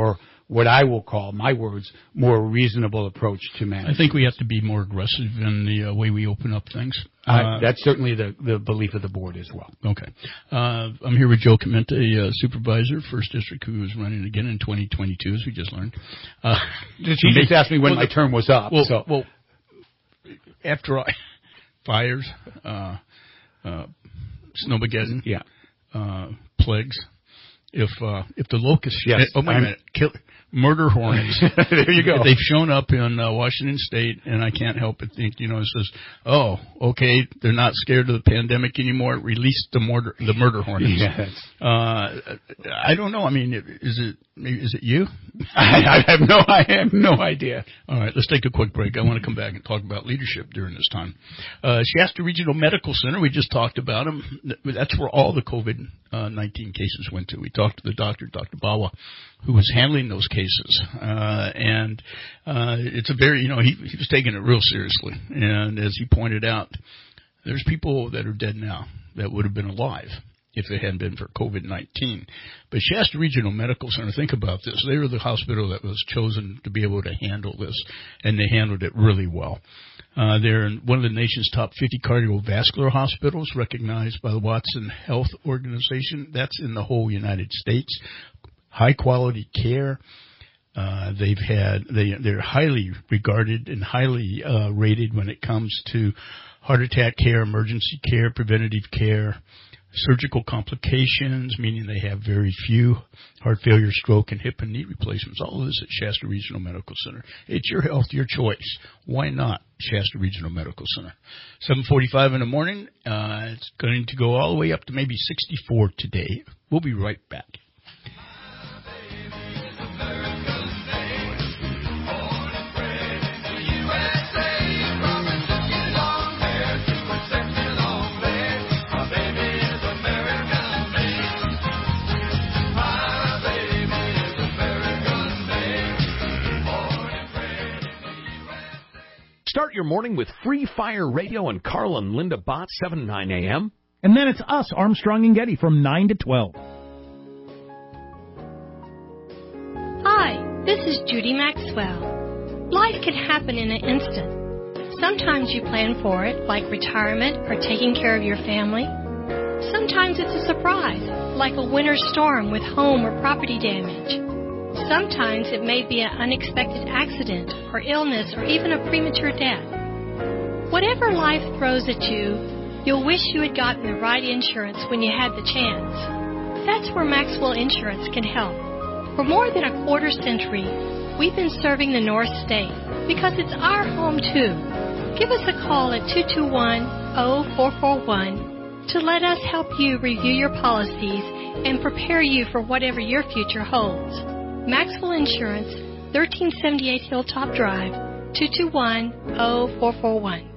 what I will call, my words, more reasonable approach to management. I think we have to be more aggressive in the uh, way we open up things. Uh, Uh, that's certainly the, the belief of the board as well. Okay. Uh, I'm here with Joe Comenta, a uh, supervisor, first district, who is running again in twenty twenty-two, as we just learned. Uh, she just asked me when well, my term was up. Well, so. well after I, fires, uh, uh, snowmageddon, yeah, uh, plagues. If uh, if the locusts, yes, oh wait a I'm, minute, kill, murder hornets. There you go. They've shown up in uh, Washington State, and I can't help but think, you know, it says, oh, okay, they're not scared of the pandemic anymore. Release the murder the murder hornets. Yes. Uh, I don't know. I mean, is it is it you? I, I have no I have no idea. All right, let's take a quick break. I want to come back and talk about leadership during this time. Uh, Shasta Regional Medical Center, we just talked about them. That's where all the COVID nineteen cases went to. We talked to the doctor, Doctor Bawa, who was handling those cases. Uh, and uh, it's a very, you know, he, he was taking it real seriously. And as he pointed out, there's people that are dead now that would have been alive if it hadn't been for COVID nineteen. But Shasta Regional Medical Center, think about this. They were the hospital that was chosen to be able to handle this, and they handled it really well. Uh, they're in one of the nation's top fifty cardiovascular hospitals, recognized by the Watson Health Organization. That's in the whole United States. High quality care. Uh, they've had, they, they're highly regarded and highly, uh, rated when it comes to heart attack care, emergency care, preventative care, surgical complications, meaning they have very few heart failure, stroke, and hip and knee replacements. All of this at Shasta Regional Medical Center. It's your health, your choice. Why not Shasta Regional Medical Center? seven forty-five in the morning. Uh, it's going to go all the way up to maybe sixty-four today. We'll be right back. Start your morning with Free Fire Radio and Carl and Linda Bott, seven to nine a.m. And then it's us, Armstrong and Getty, from nine to twelve. Hi, this is Judy Maxwell. Life can happen in an instant. Sometimes you plan for it, like retirement or taking care of your family. Sometimes it's a surprise, like a winter storm with home or property damage. Sometimes it may be an unexpected accident or illness or even a premature death. Whatever life throws at you, you'll wish you had gotten the right insurance when you had the chance. That's where Maxwell Insurance can help. For more than a quarter century, we've been serving the North State because it's our home too. Give us a call at two two one, zero four four one to let us help you review your policies and prepare you for whatever your future holds. Maxwell Insurance, thirteen seventy-eight Hilltop Drive, two two one, zero four four one.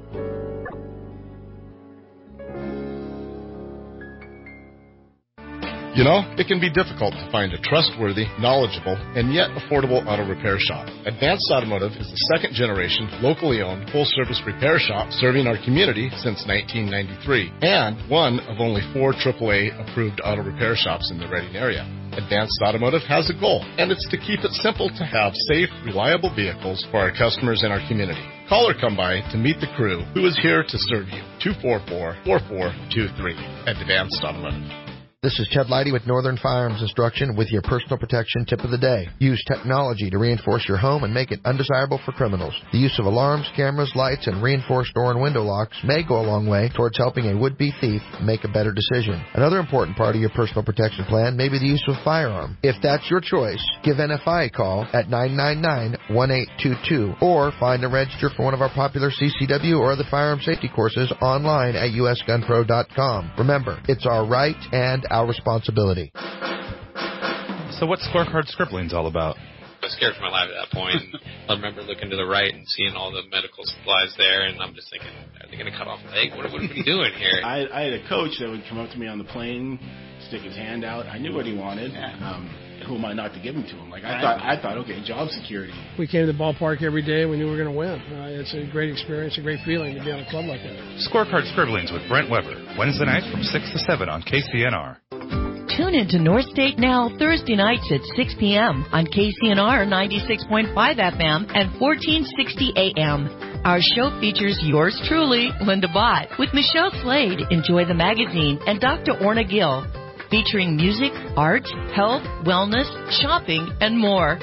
You know, it can be difficult to find a trustworthy, knowledgeable, and yet affordable auto repair shop. Advanced Automotive is the second generation, locally owned, full-service repair shop serving our community since nineteen ninety-three, and one of only four triple A approved auto repair shops in the Reading area. Advanced Automotive has a goal, and it's to keep it simple to have safe, reliable vehicles for our customers in our community. Call or come by to meet the crew who is here to serve you. two four four, four four two three. Advanced Automotive. This is Ted Leidy with Northern Firearms Instruction with your personal protection tip of the day. Use technology to reinforce your home and make it undesirable for criminals. The use of alarms, cameras, lights, and reinforced door and window locks may go a long way towards helping a would-be thief make a better decision. Another important part of your personal protection plan may be the use of a firearm. If that's your choice, give N F I a call at nine nine nine, one eight two two or find and register for one of our popular C C W or other firearm safety courses online at U S gun pro dot com. Remember, it's our right and our responsibility. So what's Scorecard Scribblings all about? I was scared for my life at that point. I remember looking to the right and seeing all the medical supplies there, and I'm just thinking, are they going to cut off a leg? What, what are we doing here? I, I had a coach that would come up to me on the plane, stick his hand out. I knew what he wanted. Um, who am I not to give him to him? Like I thought, I thought, okay, job security. We came to the ballpark every day. We knew we were going to win. Uh, it's a great experience, a great feeling to be on a club like that. Scorecard Scribblings with Brent Weber, Wednesday night from six to seven on K C N R. Tune in to North State Now Thursday nights at six p.m. on K C N R ninety-six point five F M and fourteen sixty A M. Our show features yours truly, Linda Bott, with Michelle Slade, Enjoy the Magazine, and Doctor Orna Gill, featuring music, art, health, wellness, shopping, and more.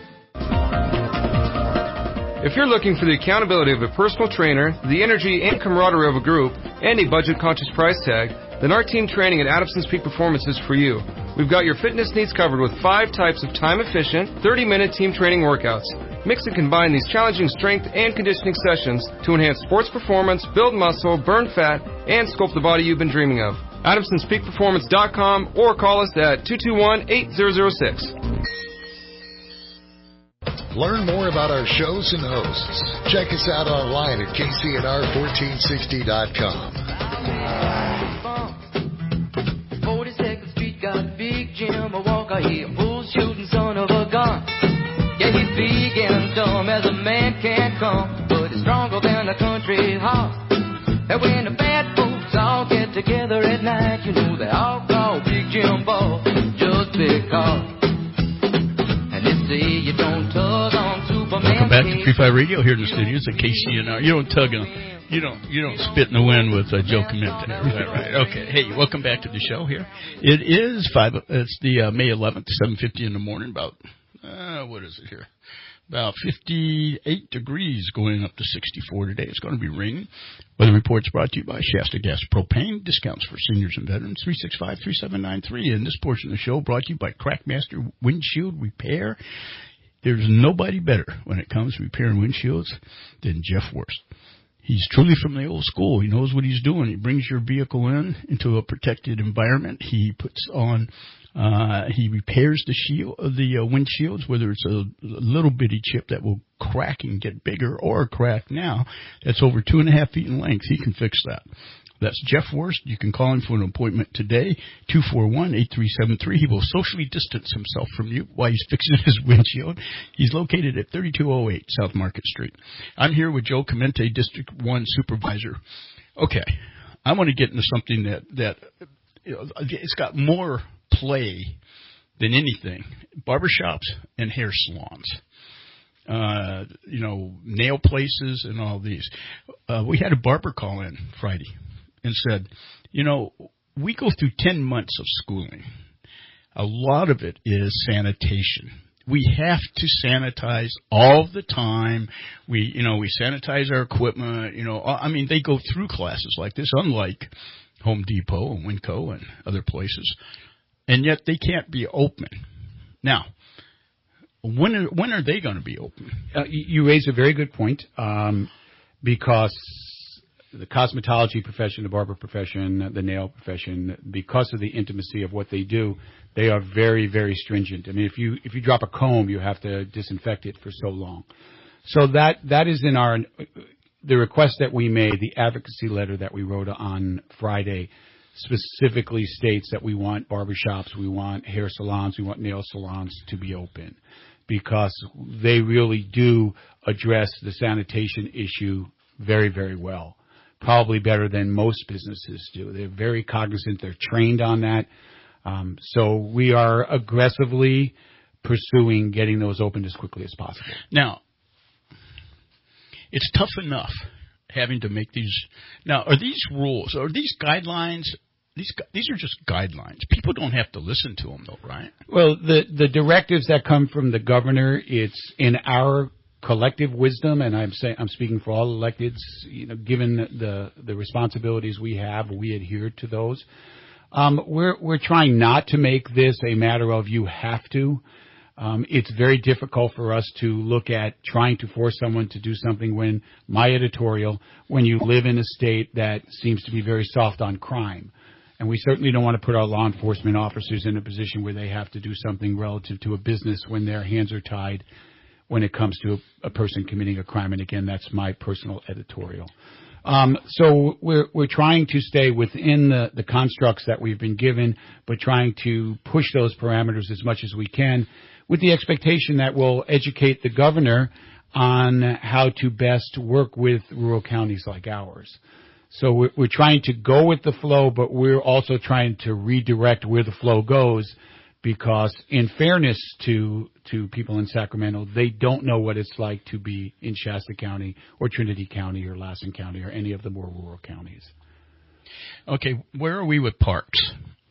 If you're looking for the accountability of a personal trainer, the energy and camaraderie of a group, and a budget-conscious price tag, then our team training at Adamson's Peak Performance is for you. We've got your fitness needs covered with five types of time-efficient, thirty-minute team training workouts. Mix and combine these challenging strength and conditioning sessions to enhance sports performance, build muscle, burn fat, and sculpt the body you've been dreaming of. Adamsons Peak Performance dot com or call us at two two one, eight zero zero six. Learn more about our shows and hosts. Check us out online at K C N R fourteen sixty dot com. forty-second Street got a big Jim Walker, he a bull shooting son of a gun. Yeah, he's big and dumb as a man can come, but he's stronger than a country horse. And when the bad folks all get together at night, you know they all call Big Jim Ball just because. And they say you don't tug on Superman. Welcome back to Free Fire Radio here in the studios at K C N R. You don't tug on, you don't, you don't spit in the wind with uh, Joe Clemente. Is that right? Okay. Hey, welcome back to the show here. It is five. It's the uh, May eleventh, seven fifty in the morning. About uh, what is it here? About fifty-eight degrees, going up to sixty-four today. It's going to be raining. Weather reports brought to you by Shasta Gas Propane. Discounts for seniors and veterans, three six five, three seven nine three. And this portion of the show brought to you by Crackmaster Windshield Repair. There's nobody better when it comes to repairing windshields than Jeff Worst. He's truly from the old school. He knows what he's doing. He brings your vehicle in into a protected environment. He puts on, uh, he repairs the shield, the uh, windshields, whether it's a little bitty chip that will crack and get bigger or a crack now that's over two and a half feet in length. He can fix that. That's Jeff Worst. You can call him for an appointment today, two four one, eight three seven three. He will socially distance himself from you while he's fixing his windshield. He's located at thirty-two oh eight South Market Street. I'm here with Joe Clemente, District one Supervisor. Okay, I want to get into something that, that you know, it's got more play than anything. Barbershops and hair salons. Uh, you know, nail places and all these. Uh, we had a barber call in Friday and said, you know, we go through ten months of schooling. A lot of it is sanitation. We have to sanitize all the time. We, you know, we sanitize our equipment. You know, I mean, they go through classes like this, unlike Home Depot and Winco and other places. And yet they can't be open. Now, when are, when are they going to be open? Uh, you raise a very good point, um, because the cosmetology profession, the barber profession, the nail profession, because of the intimacy of what they do, they are very, very stringent. I mean, if you if you drop a comb, you have to disinfect it for so long. So that that is in our the request that we made, the advocacy letter that we wrote on Friday, specifically states that we want barbershops, we want hair salons, we want nail salons to be open, because they really do address the sanitation issue very, very well. Probably better than most businesses do. They're very cognizant. They're trained on that. Um, so we are aggressively pursuing getting those opened as quickly as possible. Now, it's tough enough having to make these. Now, are these rules, are these guidelines, these these are just guidelines. People don't have to listen to them, though, right? Well, the, the directives that come from the governor, it's in our collective wisdom, and I'm saying I'm speaking for all electeds. You know, given the the responsibilities we have, we adhere to those. Um, we're we're trying not to make this a matter of you have to. Um, it's very difficult for us to look at trying to force someone to do something when my editorial, when you live in a state that seems to be very soft on crime. And we certainly don't want to put our law enforcement officers in a position where they have to do something relative to a business when their hands are tied when it comes to a, a person committing a crime. And again, that's my personal editorial. Um, so we're, we're trying to stay within the, the constructs that we've been given, but trying to push those parameters as much as we can, with the expectation that we'll educate the governor on how to best work with rural counties like ours. So we're, we're trying to go with the flow, but we're also trying to redirect where the flow goes, because in fairness to to people in Sacramento, they don't know what it's like to be in Shasta County or Trinity County or Lassen County or any of the more rural counties. Okay, where are we with parks?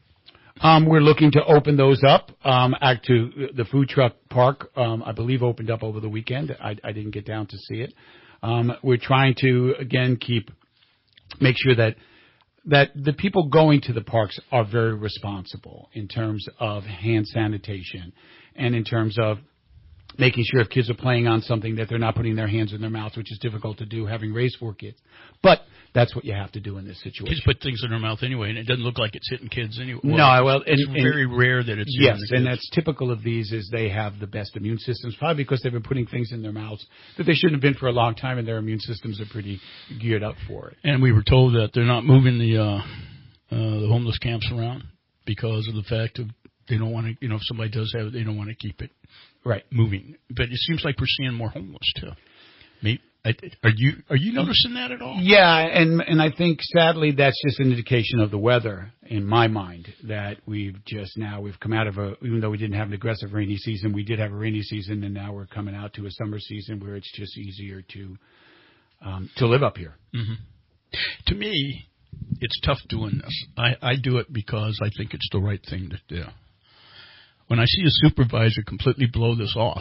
Um, we're looking to open those up. Um, act to the food truck park, um, I believe, opened up over the weekend. I, I didn't get down to see it. Um, we're trying to again keep make sure that that the people going to the parks are very responsible in terms of hand sanitation and in terms of making sure if kids are playing on something that they're not putting their hands in their mouths, which is difficult to do having raised four kids. But that's what you have to do in this situation. Kids put things in their mouth anyway, and it doesn't look like it's hitting kids anyway. No, well, well, it's and, very and, rare that it's yes, hitting the and kids. that's typical of these is they have the best immune systems, probably because they've been putting things in their mouths that they shouldn't have been for a long time, and their immune systems are pretty geared up for it. And we were told that they're not moving the uh, uh, the homeless camps around because of the fact of they don't want to, you know, if somebody does have it, they don't want to keep it right moving. But it seems like we're seeing more homeless too. Maybe, are you are you noticing that at all? Yeah, and and I think sadly that's just an indication of the weather in my mind, that we've just now we've come out of a, even though we didn't have an aggressive rainy season, we did have a rainy season, and now we're coming out to a summer season where it's just easier to um, to live up here. Mm-hmm. To me, it's tough doing this. I, I do it because I think it's the right thing to do. When I see a supervisor completely blow this off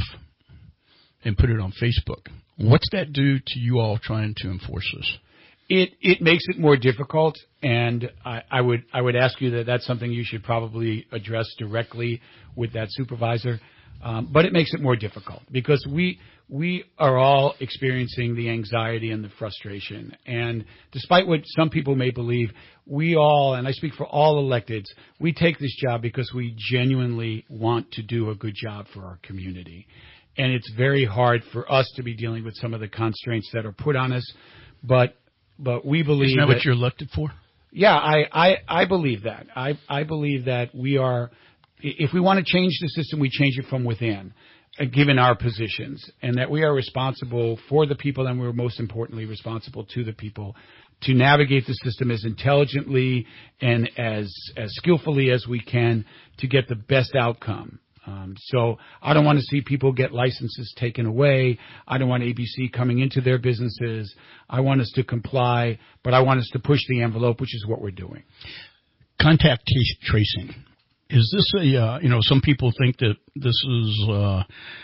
and put it on Facebook, what's that do to you all trying to enforce this? It it makes it more difficult, and I, I would I would ask you that that's something you should probably address directly with that supervisor. Um, but it makes it more difficult because we we are all experiencing the anxiety and the frustration. And despite what some people may believe, we all, and I speak for all electeds, we take this job because we genuinely want to do a good job for our community. And it's very hard for us to be dealing with some of the constraints that are put on us, but but we believe Isn't that, that what you're elected for? Yeah, I, I, I believe that. I, I believe that we are, if we want to change the system, we change it from within, uh, given our positions, and that we are responsible for the people, and we're most importantly responsible to the people to navigate the system as intelligently and as, as skillfully as we can to get the best outcome. Um, so I don't want to see people get licenses taken away. I don't want A B C coming into their businesses. I want us to comply, but I want us to push the envelope, which is what we're doing. Contact t- tracing. Is this a, uh, you know, some people think that this is, uh,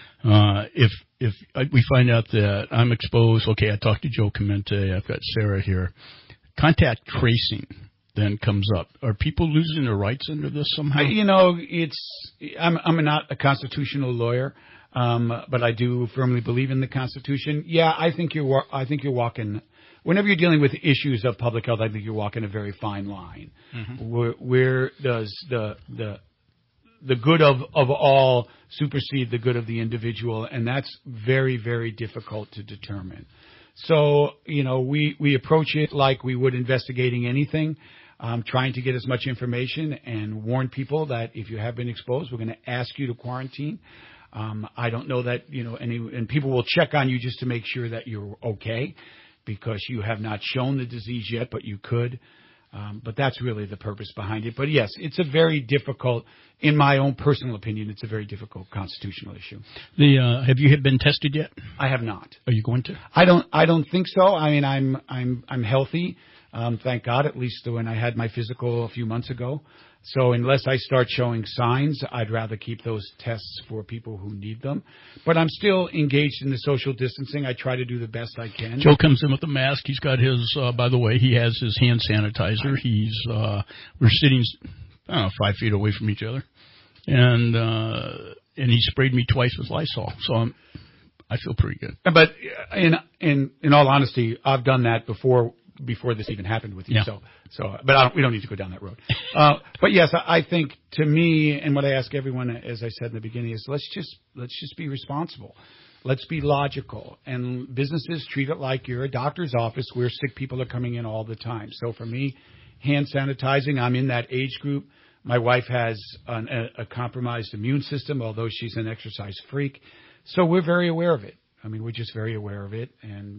uh, if, if we find out that I'm exposed, okay, I talked to Joe Clemente, I've got Sarah here. Contact tracing then comes up. Are people losing their rights under this somehow? You know, it's, I'm, I'm not a constitutional lawyer, um, but I do firmly believe in the Constitution. Yeah, I think you're, I think you're walking, whenever you're dealing with issues of public health, I think you're walking a very fine line. Mm-hmm. Where, where does the, the, the good of, of all supersede the good of the individual? And that's very, very difficult to determine. So, you know, we, we approach it like we would investigating anything. Um, trying to get as much information and warn people that if you have been exposed, we're going to ask you to quarantine. Um, I don't know that, you know, any, and people will check on you just to make sure that you're okay because you have not shown the disease yet, but you could. Um, but that's really the purpose behind it. But yes, it's a very difficult, in my own personal opinion, it's a very difficult constitutional issue. The, uh, have you been tested yet? I have not. Are you going to? I don't, I don't think so. I mean, I'm, I'm, I'm healthy. Um, thank God, at least when I had my physical a few months ago. So unless I start showing signs, I'd rather keep those tests for people who need them. But I'm still engaged in the social distancing. I try to do the best I can. Joe comes in with a mask. He's got his, uh, by the way, he has his hand sanitizer. He's, uh, we're sitting, I don't know, five feet away from each other. And, uh, and he sprayed me twice with Lysol. So I'm, I feel pretty good. But in, in, in all honesty, I've done that before. before this even happened with you. Yeah. So, so, but I don't, we don't need to go down that road. Uh, but yes, I, I think to me, and what I ask everyone, as I said in the beginning, is let's just, let's just be responsible. Let's be logical. And businesses treat it like you're a doctor's office where sick people are coming in all the time. So for me, hand sanitizing, I'm in that age group. My wife has an, a, a compromised immune system, although she's an exercise freak. So we're very aware of it. I mean, we're just very aware of it. And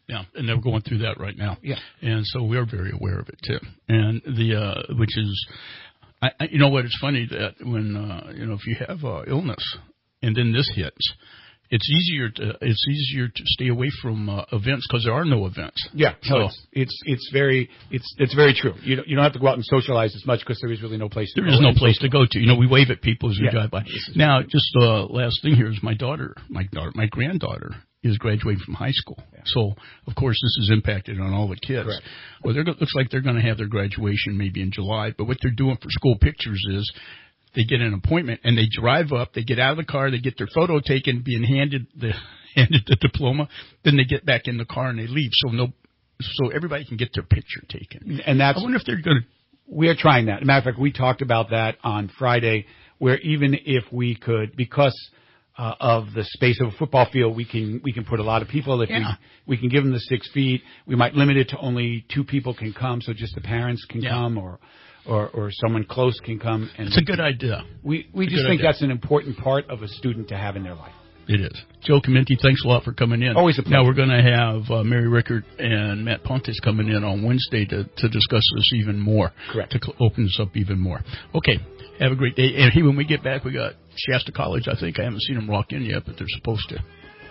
Yeah, and they're going through that right now. Yeah. And so we're very aware of it, too. And the, uh, which is, I, I, you know what, it's funny that when, uh, you know, if you have uh, illness and then this hits, it's easier to it's easier to stay away from uh, events because there are no events. Yeah, so no, it's, it's it's very it's it's very true. You don't, you don't have to go out and socialize as much because there is really no place. to There go. is no place to go to. You know, we wave at people as we Yeah. drive by. Now, just the uh, last thing here is my daughter, my daughter, my granddaughter is graduating from high school. Yeah. So, of course, this is impacted on all the kids. Correct. Well, it looks like they're going to have their graduation maybe in July. But what they're doing for school pictures is they get an appointment and they drive up. They get out of the car. They get their photo taken, being handed the handed the diploma. Then they get back in the car and they leave. So no, so everybody can get their picture taken. And that's. I wonder if they're going to. We are trying that. As a matter of fact, we talked about that on Friday, where even if we could, because uh, of the space of a football field, we can we can put a lot of people. If Yeah. we we can give them the six feet, we might limit it to only two people can come, so just the parents can Yeah. come, or. Or, or someone close can come. And It's a good idea. We we It's a just good think idea. that's an important part of a student to have in their life. It is. Joe Commenti, thanks a lot for coming in. Always a pleasure. Now we're going to have uh, Mary Rickard and Matt Pontes coming in on Wednesday to, to discuss this even more. Correct. To cl- open this up even more. Okay. Have a great day. And hey, when we get back, we got Shasta College. I think I haven't seen them walk in yet, but they're supposed to.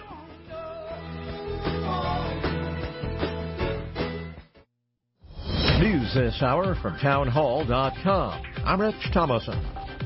News this hour from town hall dot com. I'm Rich Thomason.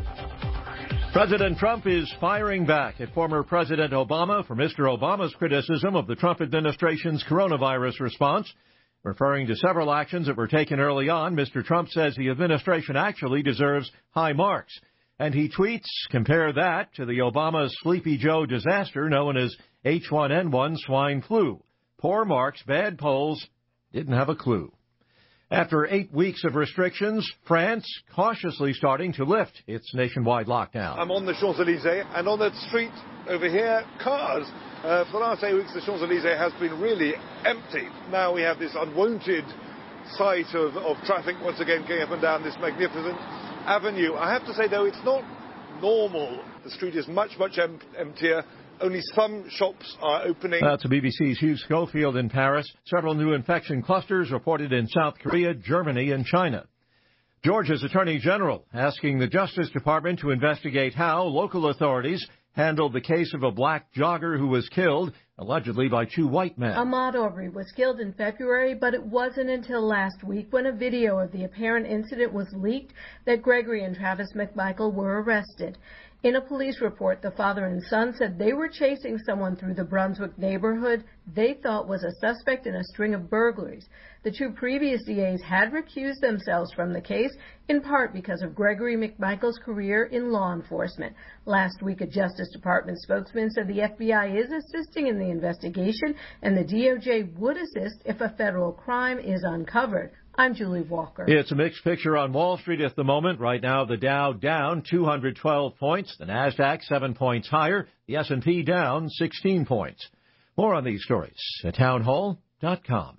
President Trump is firing back at former President Obama for Mister Obama's criticism of the Trump administration's coronavirus response. Referring to several actions that were taken early on, Mister Trump says the administration actually deserves high marks. And he tweets, compare that to the Obama Sleepy Joe disaster known as H one N one swine flu. Poor marks, bad polls, didn't have a clue. After eight weeks of restrictions, France cautiously starting to lift its nationwide lockdown. I'm on the Champs-Élysées, and on that street over here, cars. Uh, for the last eight weeks, the Champs-Élysées has been really empty. Now we have this unwanted sight of, of traffic once again going up and down this magnificent avenue. I have to say, though, it's not normal. The street is much, much em- emptier. Only some shops are opening. That's B B C's Hugh Schofield in Paris. Several new infection clusters reported in South Korea, Germany, and China. Georgia's Attorney General asking the Justice Department to investigate how local authorities handled the case of a black jogger who was killed, allegedly by two white men. Ahmaud Arbery was killed in February, but it wasn't until last week when a video of the apparent incident was leaked that Gregory and Travis McMichael were arrested. In a police report, the father and son said they were chasing someone through the Brunswick neighborhood they thought was a suspect in a string of burglaries. The two previous D As had recused themselves from the case, in part because of Gregory McMichael's career in law enforcement. Last week, a Justice Department spokesman said the F B I is assisting in the investigation, and the D O J would assist if a federal crime is uncovered. I'm Julie Walker. It's a mixed picture on Wall Street at the moment. Right now, the Dow down two hundred twelve points, the NASDAQ seven points higher, the S and P down sixteen points. More on these stories at town hall dot com.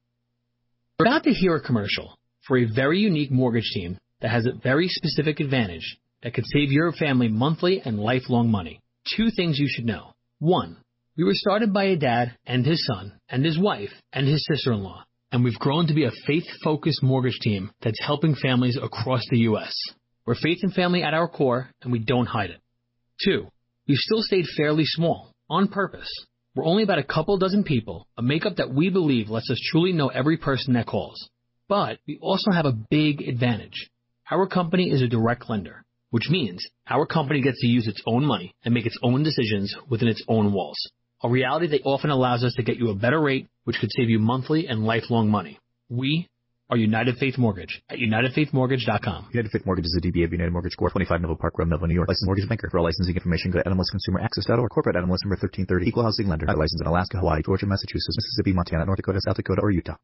We're about to hear a commercial for a very unique mortgage team that has a very specific advantage that could save your family monthly and lifelong money. Two things you should know. One, we were started by a dad and his son and his wife and his sister-in-law, and we've grown to be a faith-focused mortgage team that's helping families across the U S. We're faith and family at our core, and we don't hide it. Two, we've still stayed fairly small, on purpose. We're only about a couple dozen people, a makeup that we believe lets us truly know every person that calls. But we also have a big advantage. Our company is a direct lender, which means our company gets to use its own money and make its own decisions within its own walls. A reality that often allows us to get you a better rate, which could save you monthly and lifelong money. We are United Faith Mortgage at united faith mortgage dot com. United Faith Mortgage is a D B A of United Mortgage Corp, twenty-five Melville Park Road, Melville, New York. Licensed mortgage banker. For all licensing information, go to N M L S consumer access dot org. Corporate N M L S number thirteen thirty. Equal housing lender. Not licensed in Alaska, Hawaii, Georgia, Massachusetts, Mississippi, Montana, North Dakota, South Dakota, or Utah.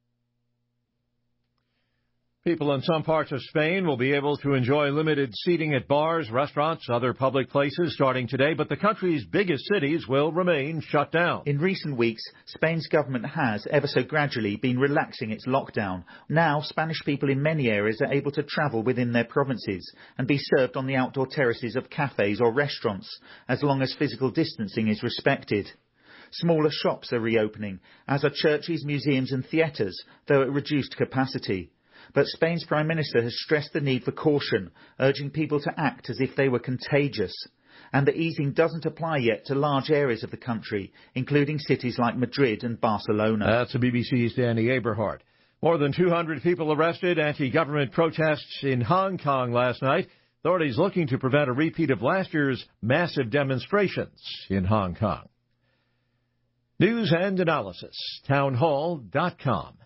People in some parts of Spain will be able to enjoy limited seating at bars, restaurants, other public places starting today, but the country's biggest cities will remain shut down. In recent weeks, Spain's government has, ever so gradually, been relaxing its lockdown. Now, Spanish people in many areas are able to travel within their provinces and be served on the outdoor terraces of cafes or restaurants, as long as physical distancing is respected. Smaller shops are reopening, as are churches, museums and theatres, though at reduced capacity. But Spain's Prime Minister has stressed the need for caution, urging people to act as if they were contagious. And the easing doesn't apply yet to large areas of the country, including cities like Madrid and Barcelona. That's the B B C's Danny Aberhart. More than two hundred people arrested, anti-government protests in Hong Kong last night. Authorities looking to prevent a repeat of last year's massive demonstrations in Hong Kong. News and analysis, townhall dot com.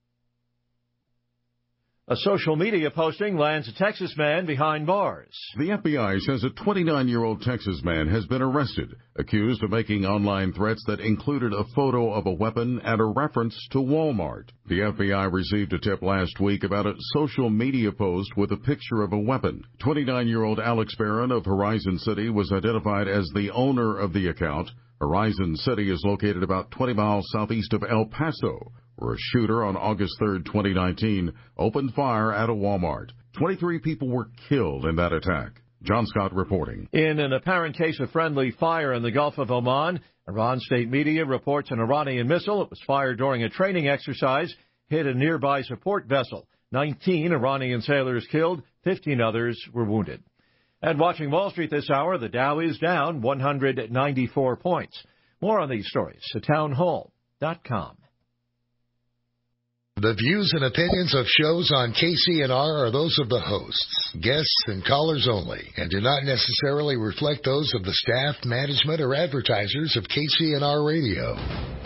A social media posting lands a Texas man behind bars. The F B I says a twenty-nine-year-old Texas man has been arrested, accused of making online threats that included a photo of a weapon and a reference to Walmart. The F B I received a tip last week about a social media post with a picture of a weapon. twenty-nine-year-old Alex Barron of Horizon City was identified as the owner of the account. Horizon City is located about twenty miles southeast of El Paso, where a shooter on August third, twenty nineteen, opened fire at a Walmart. twenty-three people were killed in that attack. John Scott reporting. In an apparent case of friendly fire in the Gulf of Oman, Iran state media reports an Iranian missile that was fired during a training exercise hit a nearby support vessel. nineteen Iranian sailors killed, fifteen others were wounded. And watching Wall Street this hour, the Dow is down one hundred ninety-four points. More on these stories at townhall dot com. The views and opinions of shows on K C N R are those of the hosts, guests, and callers only, and do not necessarily reflect those of the staff, management, or advertisers of K C N R Radio.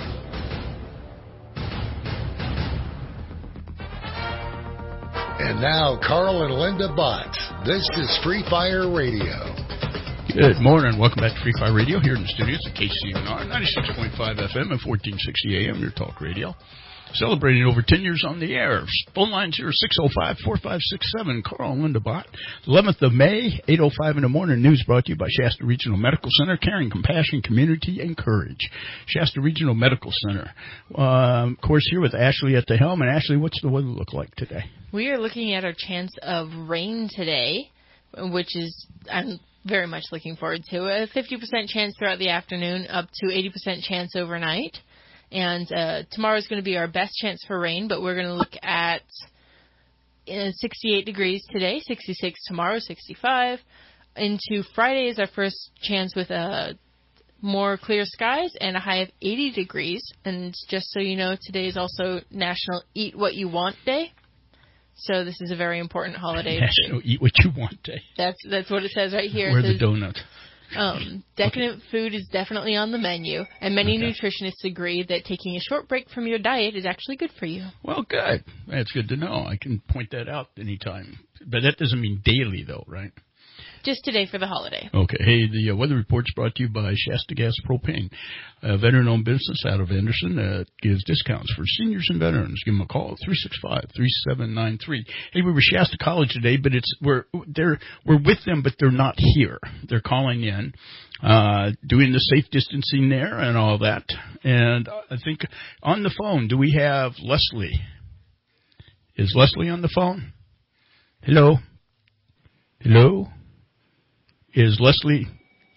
And now, Carl and Linda Bott. This is Free Fire Radio. Good morning. Welcome back to Free Fire Radio here in the studios at K C N R, ninety-six point five F M and fourteen sixty A M, your talk radio. Celebrating over ten years on the air. Phone lines here, six oh five, four five six seven. Carl and Linda Bott. eleventh of May, eight oh five in the morning. News brought to you by Shasta Regional Medical Center. Caring, compassion, community, and courage. Shasta Regional Medical Center. Um, of course, here with Ashley at the helm. And Ashley, what's the weather look like today? We are looking at our chance of rain today, which is I'm very much looking forward to. A fifty percent chance throughout the afternoon, up to eighty percent chance overnight. And uh, tomorrow is going to be our best chance for rain, but we're going to look at uh, sixty-eight degrees today, sixty-six tomorrow, sixty-five. Into Friday is our first chance with uh, more clear skies and a high of eighty degrees. And just so you know, today is also National Eat What You Want Day. So this is a very important holiday. National Eat What You Want Day. That's that's what it says right here. Where are the the donuts? Um, decadent okay. food is definitely on the menu, and many okay. nutritionists agree that taking a short break from your diet is actually good for you. Well, good. That's good to know. I can point that out anytime. But that doesn't mean daily, though, right? Just today for the holiday. Okay. Hey, the uh, weather report's brought to you by Shasta Gas Propane, a veteran-owned business out of Anderson that gives discounts for seniors and veterans. Give them a call at three six five, three seven nine three. Hey, we were Shasta College today, but it's we're they're we're with them, but they're not here. They're calling in, uh, doing the safe distancing there and all that. And I think on the phone, do we have Leslie? Is Leslie on the phone? Hello? Hello? Is Leslie?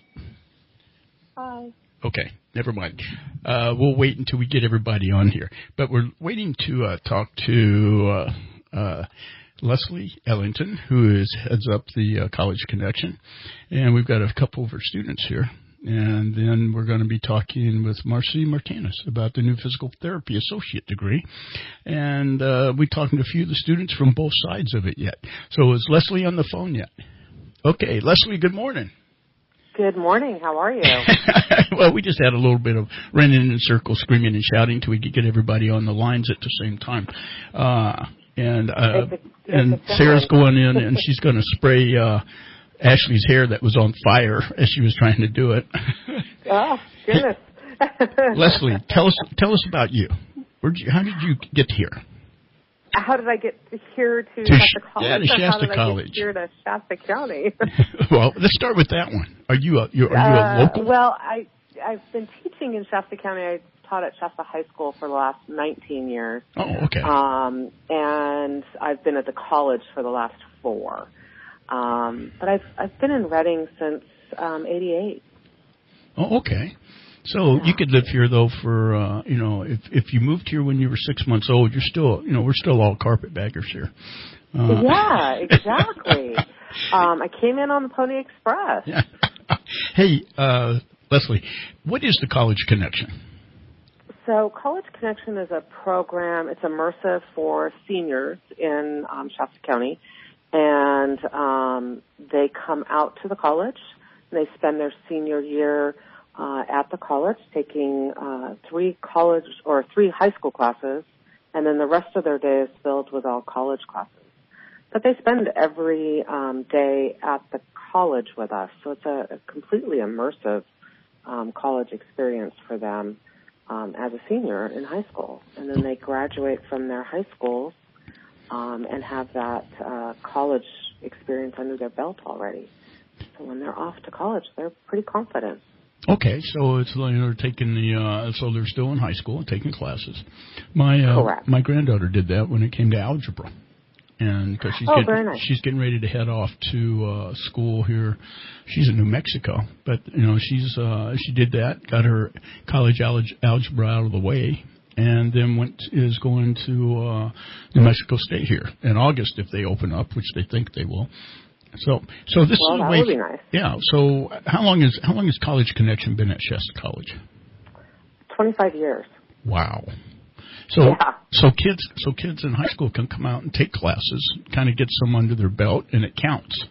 Hi. Okay, never mind. Uh, we'll wait until we get everybody on here. But we're waiting to uh, talk to uh, uh, Leslie Ellington, who is heads up the uh, College Connection. And we've got a couple of our students here. And then we're going to be talking with Marcy Martinez about the new physical therapy associate degree. And uh, we're talking to a few of the students from both sides of it yet. So is Leslie on the phone yet? Okay, Leslie, good morning. Good morning. How are you? Well, we just had a little bit of running in circles, screaming and shouting till we could get everybody on the lines at the same time. Uh, and uh, it's a, it's and Sarah's going in, and she's going to spray uh, Ashley's hair that was on fire as she was trying to do it. Oh, goodness. Leslie, tell us tell us about you. Where'd you. How did you get here? How did I get here to, to Shasta College? Yeah, to Shasta how did College. I get here to Shasta County? Well, let's start with that one. Are you a, you're, are you a uh, local? Well, I, I've been teaching in Shasta County. I taught at Shasta High School for the last nineteen years. Oh, okay. Um, and I've been at the college for the last four. Um, but I've I've been in Reading since um, eighty-eight. Oh, okay. So you could live here though for uh, you know if if you moved here when you were six months old, you're still you know we're still all carpetbaggers here. Uh, yeah, exactly. um, I came in on the Pony Express. Yeah. Hey, uh, Leslie, what is the College Connection? So College Connection is a program. It's immersive for seniors in um, Shasta County, and um, they come out to the college. And they spend their senior year uh, at the college, taking uh, three college or three high school classes, and then the rest of their day is filled with all college classes. But they spend every um, day at the college with us, so it's a, a completely immersive um, college experience for them um, as a senior in high school. And then they graduate from their high schools um, and have that uh, college experience under their belt already. So when they're off to college, they're pretty confident. Okay, so it's like they're taking the uh, so they're still in high school and taking classes. My uh, Correct. my granddaughter did that when it came to algebra. And because she's, oh, getting, very nice. she's getting ready to head off to uh, school here. She's in New Mexico, but you know she's uh, she did that, got her college alge- algebra out of the way, and then went is going to uh, New Mexico State here in August if they open up, which they think they will. So so this well, is a that way. would be nice. Yeah. So how long is how long has College Connection been at Shasta College? Twenty-five years. Wow. So, yeah. so kids, so kids in high school can come out and take classes, kind of get some under their belt, and it counts.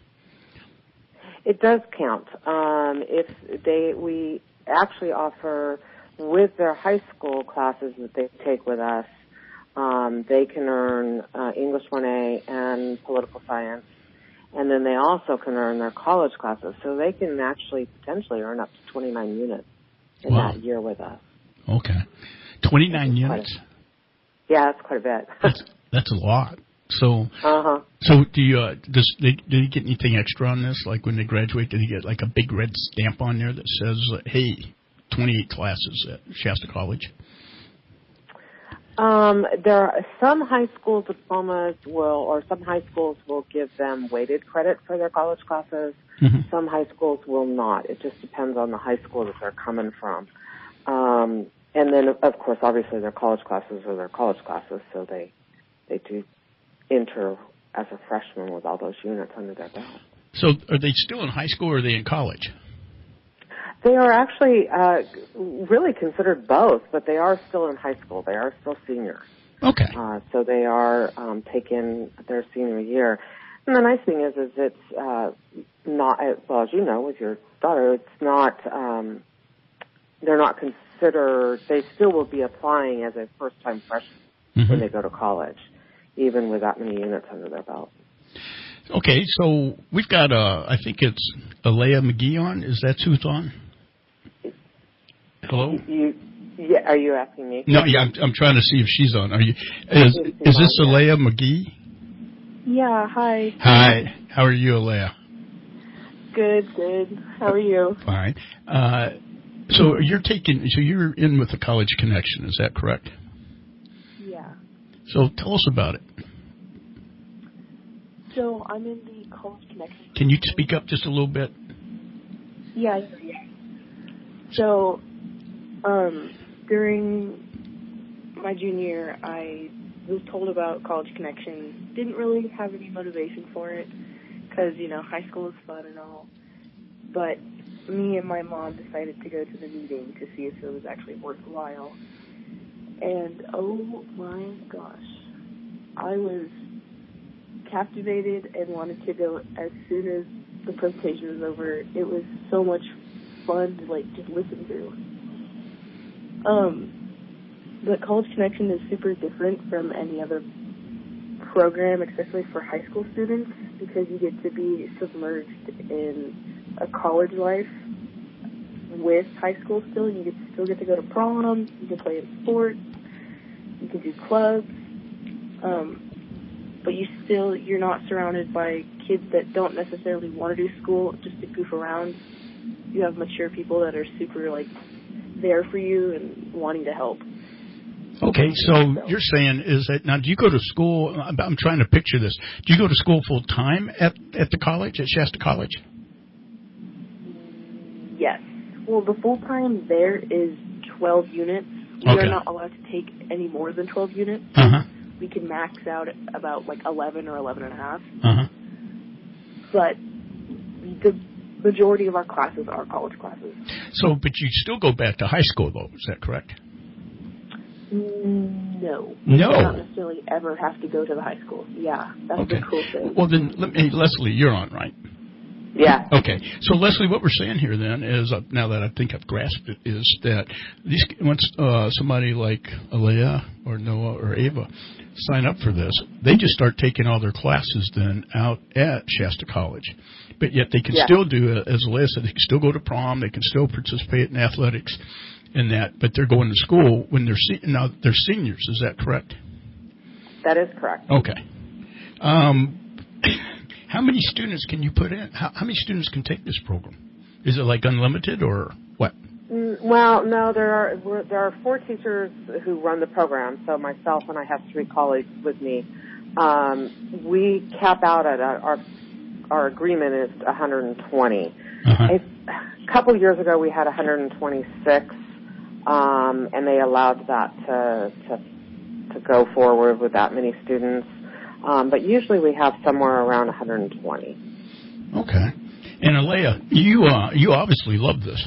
It does count. Um, if they, we actually offer with their high school classes that they take with us, um, they can earn uh, English one A and political science, and then they also can earn their college classes. So they can actually potentially earn up to twenty-nine units in wow. that year with us. Okay, twenty-nine units. Yeah, that's quite a bit. that's, that's a lot. So, uh-huh. so do you, uh, does they, do you get anything extra on this? Like when they graduate, do they get like a big red stamp on there that says, hey, twenty-eight classes at Shasta College? Um, there are some high school diplomas will, or some high schools will give them weighted credit for their college classes. Mm-hmm. Some high schools will not. It just depends on the high school that they're coming from. Um, And then, of course, obviously their college classes are their college classes, so they they do enter as a freshman with all those units under their belt. So are they still in high school or are they in college? They are actually uh, really considered both, but they are still in high school. They are still seniors. Okay. Uh, so they are um, taking their senior year. And the nice thing is, is it's uh, not, well, as you know, with your daughter, it's not, um, they're not considered, they still will be applying as a first-time freshman mm-hmm. when they go to college, even with that many units under their belt. Okay, so we've got, uh, I think it's Alea McGee on. Is that who's on? Hello? You, yeah, are you asking me? No, yeah, I'm, I'm trying to see if she's on. Are you? Is is this Alea McGee? Yeah. Hi. Hi. How are you, Alea? Good. Good. How are you? Fine. Uh, so you're taking. So you're in with the College Connection. Is that correct? Yeah. So tell us about it. So I'm in the College Connection. Can you speak up just a little bit? Yeah. yeah. So. Um, during my junior year, I was told about College Connection. Didn't really have any motivation for it because, you know, high school is fun and all. But me and my mom decided to go to the meeting to see if it was actually worthwhile. And, oh, my gosh, I was captivated and wanted to go as soon as the presentation was over. It was so much fun to, like, just listen to. Um, the College Connection is super different from any other program, especially for high school students, because you get to be submerged in a college life with high school still. You get to still get to go to prom, you can play in sports, you can do clubs, um, but you still, you're not surrounded by kids that don't necessarily want to do school just to goof around. You have mature people that are super, like, there for you and wanting to help. Okay, so you're saying is that now? Do you go to school? I'm trying to picture this. Do you go to school full time at at the college at Shasta College? Yes, Well, the full time there is twelve units. We Okay. are not allowed to take any more than twelve units. Uh-huh. We can max out at about like eleven or eleven and a half. Uh-huh. But the majority of our classes are college classes. So, but you still go back to high school, though. Is that correct? Mm, No. We No. do not necessarily ever have to go to the high school. Yeah, that's Okay. the cool thing. Well, then, let me, Leslie, you're on, right? Yeah. Okay. So, Leslie, what we're saying here then is, uh, now that I think I've grasped it, is that these once uh, somebody like Alea or Noah or Ava sign up for this, they just start taking all their classes then out at Shasta College. But yet they can Yeah. still do, uh, as Alea said, they can still go to prom, they can still participate in athletics and that, but they're going to school when they're se- now they're seniors. Is that correct? That is correct. Okay. Um, how many students can you put in? How, how many students can take this program? Is it like unlimited or what? Mm, Well, no, there are we're, there are four teachers who run the program. So myself and I have three colleagues with me. Um, we cap out at a, our our agreement is one hundred twenty. Uh-huh. A, a couple years ago, we had one hundred twenty-six, um, and they allowed that to to to go forward with that many students. Um, but usually, we have somewhere around one hundred twenty. Okay. And Alea, you uh, you obviously love this.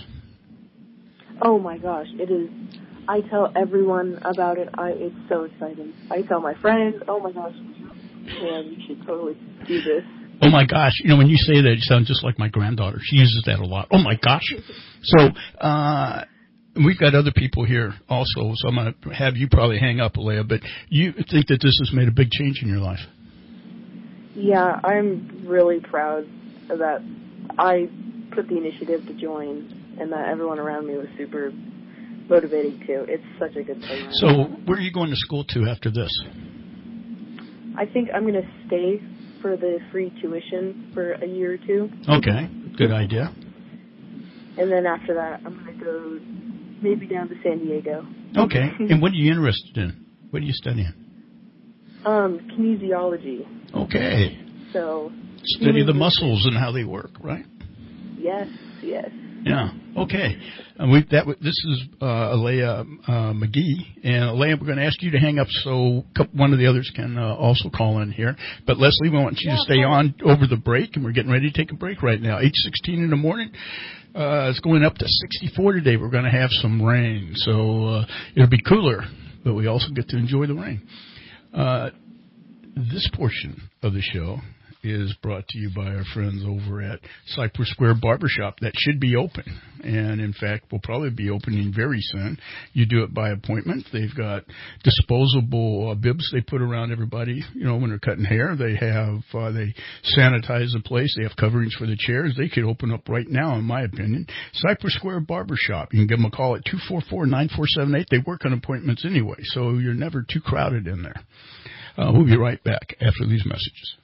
Oh my gosh, it is. I tell everyone about it. I It's so exciting. I tell my friends, oh my gosh, man, you should totally do this. Oh my gosh, you know, when you say that, you sound just like my granddaughter. She uses that a lot. Oh my gosh. So, uh, we've got other people here also, so I'm going to have you probably hang up, Alea, but you think that this has made a big change in your life. Yeah, I'm really proud that I put the initiative to join and that everyone around me was super motivating too. It's such a good program. So, where are you going to school to after this? I think I'm going to stay for the free tuition for a year or two. Okay, good idea. And then after that, I'm going to go maybe down to San Diego. Okay, and what are you interested in? What are you studying? Um, kinesiology. Okay. So. Study the muscles and how they work, right? Yes, yes. Yeah. Okay. Uh, we, that this is uh, Alea uh, McGee, and Alea, we're going to ask you to hang up so one of the others can uh, also call in here. But Leslie, we want you yeah, to stay on over the break, and we're getting ready to take a break right now. eight sixteen in the morning. Uh, it's going up to sixty-four today. We're going to have some rain, so uh, it'll be cooler, but we also get to enjoy the rain. Uh, this portion of the show is brought to you by our friends over at Cypress Square Barbershop. That should be open, and in fact will probably be opening very soon. You do it by appointment. They've got disposable uh, bibs they put around everybody, you know, when they're cutting hair. They have uh, they sanitize the place. They have coverings for the chairs. They could open up right now, in my opinion. Cypress Square Barbershop. You can give them a call at two four four, nine four seven eight. They work on appointments anyway, so you're never too crowded in there. Uh, we'll be right back after these messages.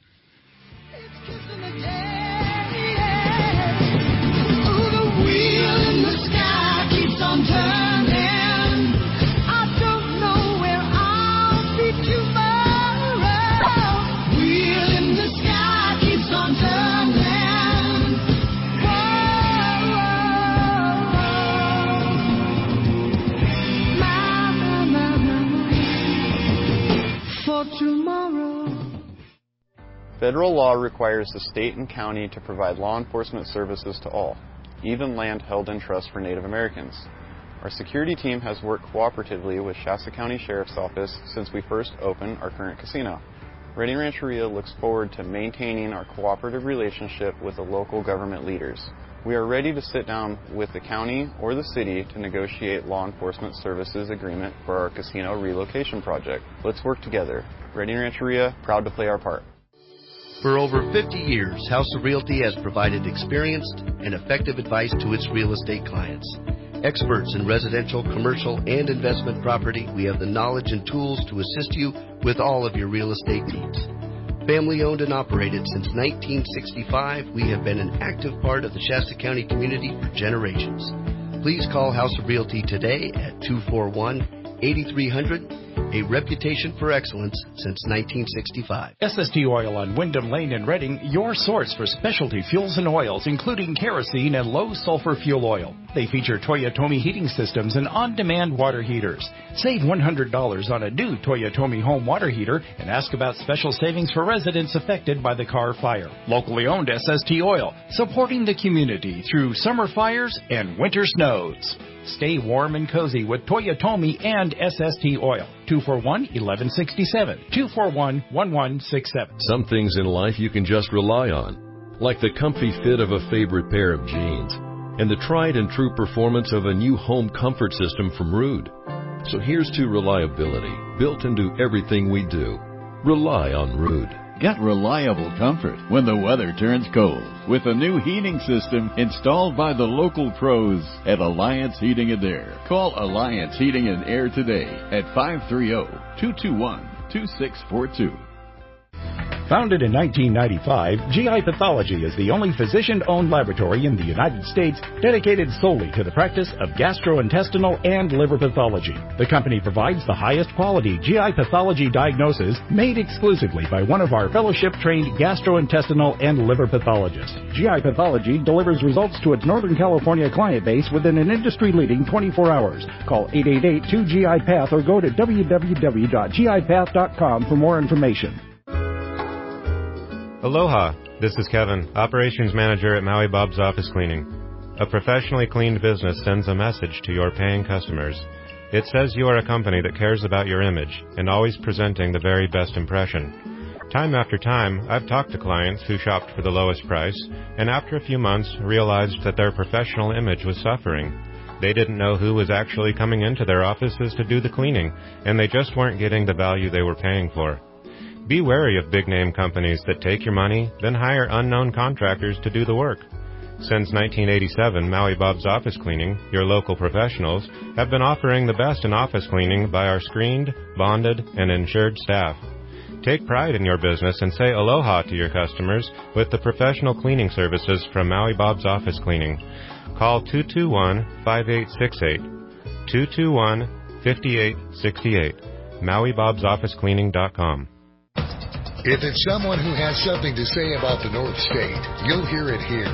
Federal law requires the state and county to provide law enforcement services to all, even land held in trust for Native Americans. Our security team has worked cooperatively with Shasta County Sheriff's Office since we first opened our current casino. Redding Rancheria looks forward to maintaining our cooperative relationship with the local government leaders. We are ready to sit down with the county or the city to negotiate law enforcement services agreement for our casino relocation project. Let's work together. Redding Rancheria, proud to play our part. For over fifty years, House of Realty has provided experienced and effective advice to its real estate clients. Experts in residential, commercial, and investment property, we have the knowledge and tools to assist you with all of your real estate needs. Family owned and operated since nineteen sixty-five, we have been an active part of the Shasta County community for generations. Please call House of Realty today at two four one, eight three zero zero. A reputation for excellence since nineteen sixty-five. S S T Oil on Wyndham Lane in Redding, your source for specialty fuels and oils, including kerosene and low sulfur fuel oil. They feature Toyotomi heating systems and on-demand water heaters. Save one hundred dollars on a new Toyotomi home water heater and ask about special savings for residents affected by the Carr fire. Locally owned S S T Oil, supporting the community through summer fires and winter snows. Stay warm and cozy with Toyotomi and S S T Oil. two four one, one one six seven. two four one, one one six seven. Some things in life you can just rely on, like the comfy fit of a favorite pair of jeans and the tried and true performance of a new home comfort system from Ruud. So here's to reliability, built into everything we do. Rely on Ruud. Get reliable comfort when the weather turns cold with a new heating system installed by the local pros at Alliance Heating and Air. Call Alliance Heating and Air today at five three zero, two two one, two six four two. Founded in nineteen ninety-five, G I Pathology is the only physician-owned laboratory in the United States dedicated solely to the practice of gastrointestinal and liver pathology. The company provides the highest quality G I pathology diagnosis made exclusively by one of our fellowship-trained gastrointestinal and liver pathologists. G I Pathology delivers results to its Northern California client base within an industry-leading twenty-four hours. Call eight eight eight, two G I Path or go to w w w dot g i path dot com for more information. Aloha, this is Kevin, Operations Manager at Maui Bob's Office Cleaning. A professionally cleaned business sends a message to your paying customers. It says you are a company that cares about your image and always presenting the very best impression. Time after time, I've talked to clients who shopped for the lowest price and after a few months realized that their professional image was suffering. They didn't know who was actually coming into their offices to do the cleaning, and they just weren't getting the value they were paying for. Be wary of big-name companies that take your money, then hire unknown contractors to do the work. Since nineteen eighty-seven, Maui Bob's Office Cleaning, your local professionals, have been offering the best in office cleaning by our screened, bonded, and insured staff. Take pride in your business and say aloha to your customers with the professional cleaning services from Maui Bob's Office Cleaning. Call two two one, five eight six eight, two two one, five eight six eight, maui bobs office cleaning dot com. If it's someone who has something to say about the North State, you'll hear it here.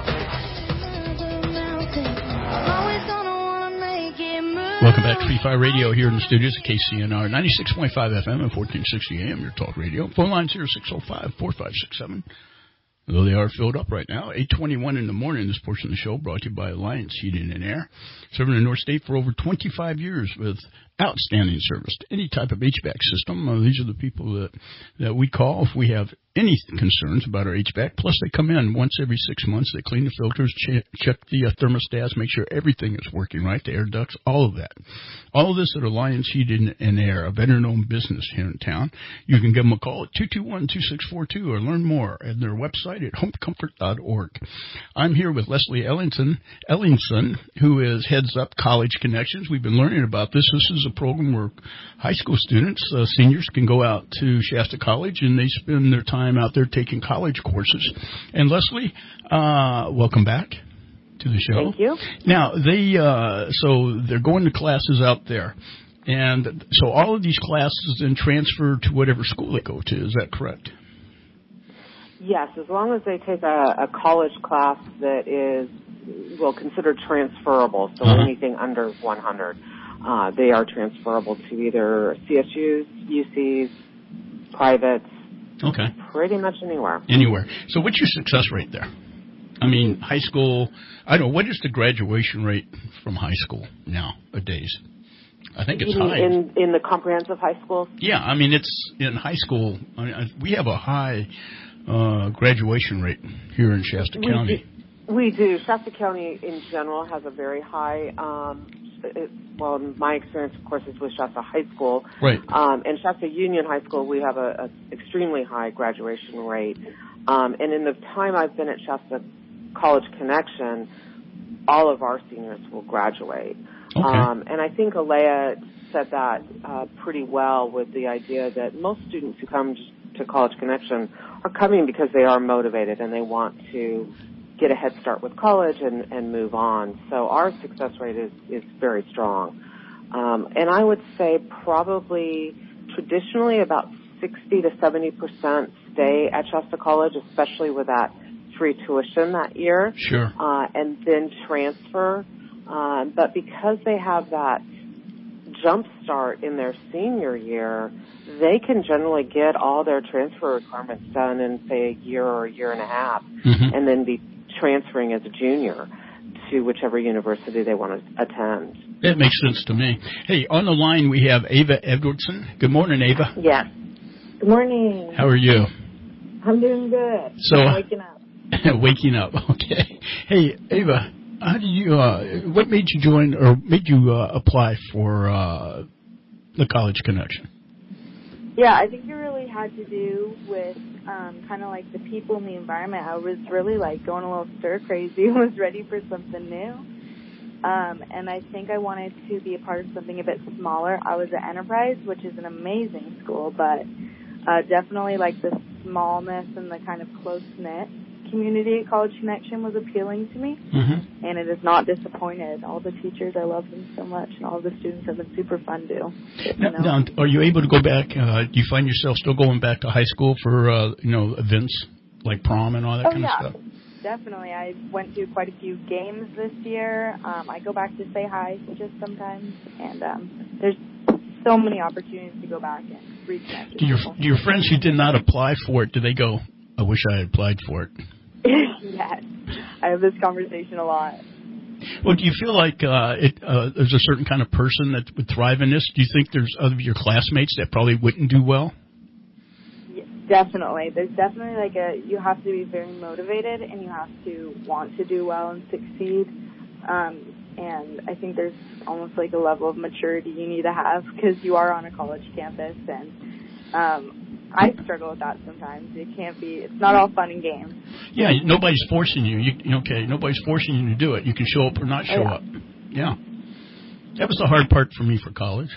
Welcome back to Free Fire Radio here in the studios at K C N R ninety-six point five F M and fourteen sixty A M, your talk radio. Phone lines here six oh five, four five six seven. Though they are filled up right now, eight twenty-one in the morning. This portion of the show brought to you by Alliance Heating and Air, serving the North State for over twenty-five years with outstanding service to any type of H V A C system. Uh, these are the people that, that we call if we have any concerns about our H V A C. Plus, they come in once every six months. They clean the filters, check, check the uh, thermostats, make sure everything is working right, the air ducts, all of that. All of this at Alliance Heating and Air, a veteran-owned business here in town. You can give them a call at two two one, two six four two or learn more at their website at home comfort dot org. I'm here with Leslie Ellingson, Ellingson, who is heads up College Connections. We've been learning about this. This is a program where high school students, uh, seniors, can go out to Shasta College and they spend their time out there taking college courses. And Leslie, uh, welcome back to the show. Thank you. Now, they uh, so they're going to classes out there. And so all of these classes then transfer to whatever school they go to. Is that correct? Yes, as long as they take a, a college class that is, well, considered transferable, so uh-huh. anything under one hundred, uh, they are transferable to either C S Us, U Cs, privates, okay, pretty much anywhere. Anywhere. So what's your success rate there? I mean, high school, I don't know, what is the graduation rate from high school nowadays? I think it's high. In, in the comprehensive high school? Yeah, I mean, it's in high school. I mean, we have a high uh, graduation rate here in Shasta we County. Do, we do. Shasta County in general has a very high, um, it, well, my experience, of course, is with Shasta High School. Right. Um, and Shasta Union High School, we have a, a extremely high graduation rate. Um, and in the time I've been at Shasta College Connection, all of our seniors will graduate. Okay. Um, and I think Alea said that uh, pretty well with the idea that most students who come to College Connection are coming because they are motivated and they want to get a head start with college and, and move on. So our success rate is, is very strong. Um, and I would say probably traditionally about sixty to seventy percent stay at Shasta College, especially with that free tuition that year. Sure. Uh, and then transfer. Um, but because they have that jump start in their senior year, they can generally get all their transfer requirements done in, say, a year or a year and a half, mm-hmm. and then be transferring as a junior to whichever university they want to attend. That makes sense to me. Hey, on the line we have Ava Edwardson. Good morning, Ava. Yes. Good morning. How are you? I'm doing good. So, I'm waking up. Waking up, okay. Hey, Ava, how do you? Uh, what made you join or made you uh, apply for uh, the College Connection? Yeah, I think it really had to do with um, kind of like the people and the environment. I was really like going a little stir crazy. Was ready for something new, um, and I think I wanted to be a part of something a bit smaller. I was at Enterprise, which is an amazing school, but uh, definitely like the smallness and the kind of close knit community at College Connection was appealing to me, mm-hmm. and it is not disappointed. All the teachers, I love them so much, and all the students have been super fun too. Now, now, are you able to go back? Uh, do you find yourself still going back to high school for uh, you know events like prom and all that oh, kind yeah. of stuff? Definitely. I went to quite a few games this year. Um, I go back to say hi just sometimes, and um, there's so many opportunities to go back and reconnect with do your, people. do your friends who did not apply for it, do they go, I wish I had applied for it? Yes. I have this conversation a lot. Well, do you feel like uh, it, uh, there's a certain kind of person that would thrive in this? Do you think there's other of your classmates that probably wouldn't do well? Yeah, definitely. There's definitely like a, you have to be very motivated and you have to want to do well and succeed. Um, and I think there's almost like a level of maturity you need to have because you are on a college campus, and um, I struggle with that sometimes. It can't be, it's not all fun and games. Yeah, nobody's forcing you. you. Okay, nobody's forcing you to do it. You can show up or not show oh, yeah. up. Yeah. That was the hard part for me for college,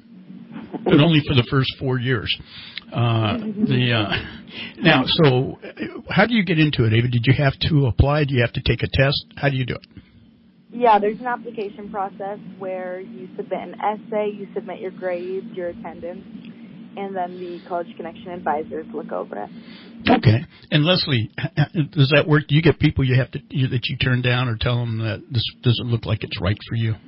but only for the first four years. Uh, the uh, Now, so how do you get into it, Ava? Did you have to apply? Do you have to take a test? How do you do it? Yeah, there's an application process where you submit an essay, you submit your grades, your attendance, and then the College Connection advisors look over it. Okay. And Leslie, does that work? Do you get people you have to you, that you turn down or tell them that this doesn't look like it's right for you?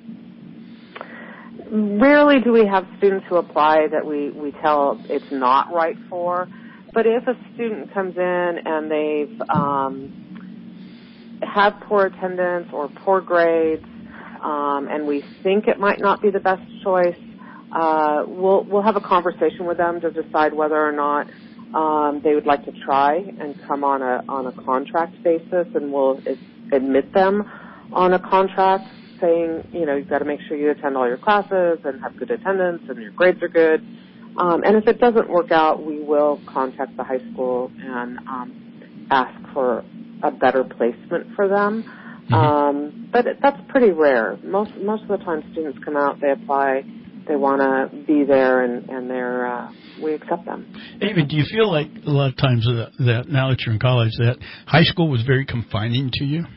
Rarely do we have students who apply that we, we tell it's not right for. But if a student comes in and they've um, have poor attendance or poor grades, um, and we think it might not be the best choice, Uh, we'll we'll have a conversation with them to decide whether or not um, they would like to try and come on a on a contract basis, and we'll admit them on a contract, saying, you know, you've got to make sure you attend all your classes and have good attendance and your grades are good. Um, and if it doesn't work out, we will contact the high school and um, ask for a better placement for them. Mm-hmm. Um, but it, that's pretty rare. Most most of the time, students come out, they apply. They want to be there, and, and they're, uh, we accept them. Ava, do you feel like a lot of times that, that now that you're in college, that high school was very confining to you?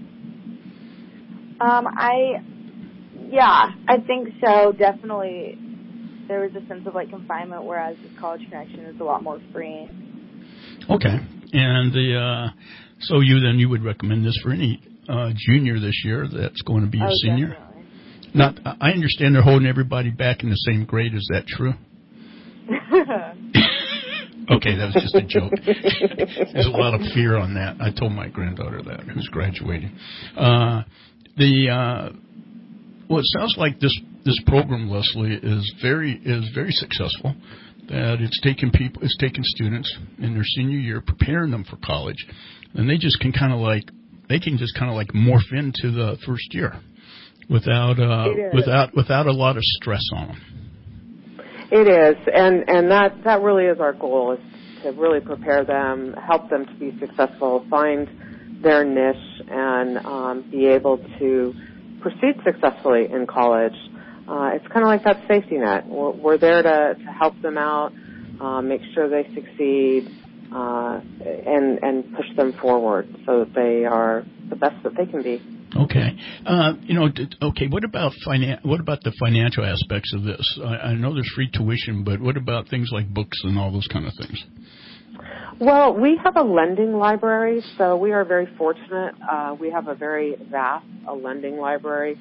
Um, I, yeah, I think so. Definitely, there was a sense of like confinement, whereas the College Connection is a lot more free. Okay, and the uh, so you then you would recommend this for any uh, junior this year that's going to be a oh, senior? Definitely. Not, I understand they're holding everybody back in the same grade. Is that true? Okay, that was just a joke. There's a lot of fear on that. I told my granddaughter that, who's graduating. Uh, the uh, well, it sounds like this this program, Leslie, is very is very successful. That it's taking people, it's taking students in their senior year, preparing them for college, and they just can kind of like they can just kind of like morph into the first year. Without uh, without without a lot of stress on them. It is, and and that that really is our goal, is to really prepare them, help them to be successful, find their niche, and um, be able to proceed successfully in college. Uh, it's kind of like that safety net. We're, we're there to, to help them out, uh, make sure they succeed, uh, and and push them forward so that they are the best that they can be. Okay, uh, you know, okay. What about finan- What about the financial aspects of this? I, I know there's free tuition, but what about things like books and all those kind of things? Well, we have a lending library, so we are very fortunate. Uh, we have a very vast a lending library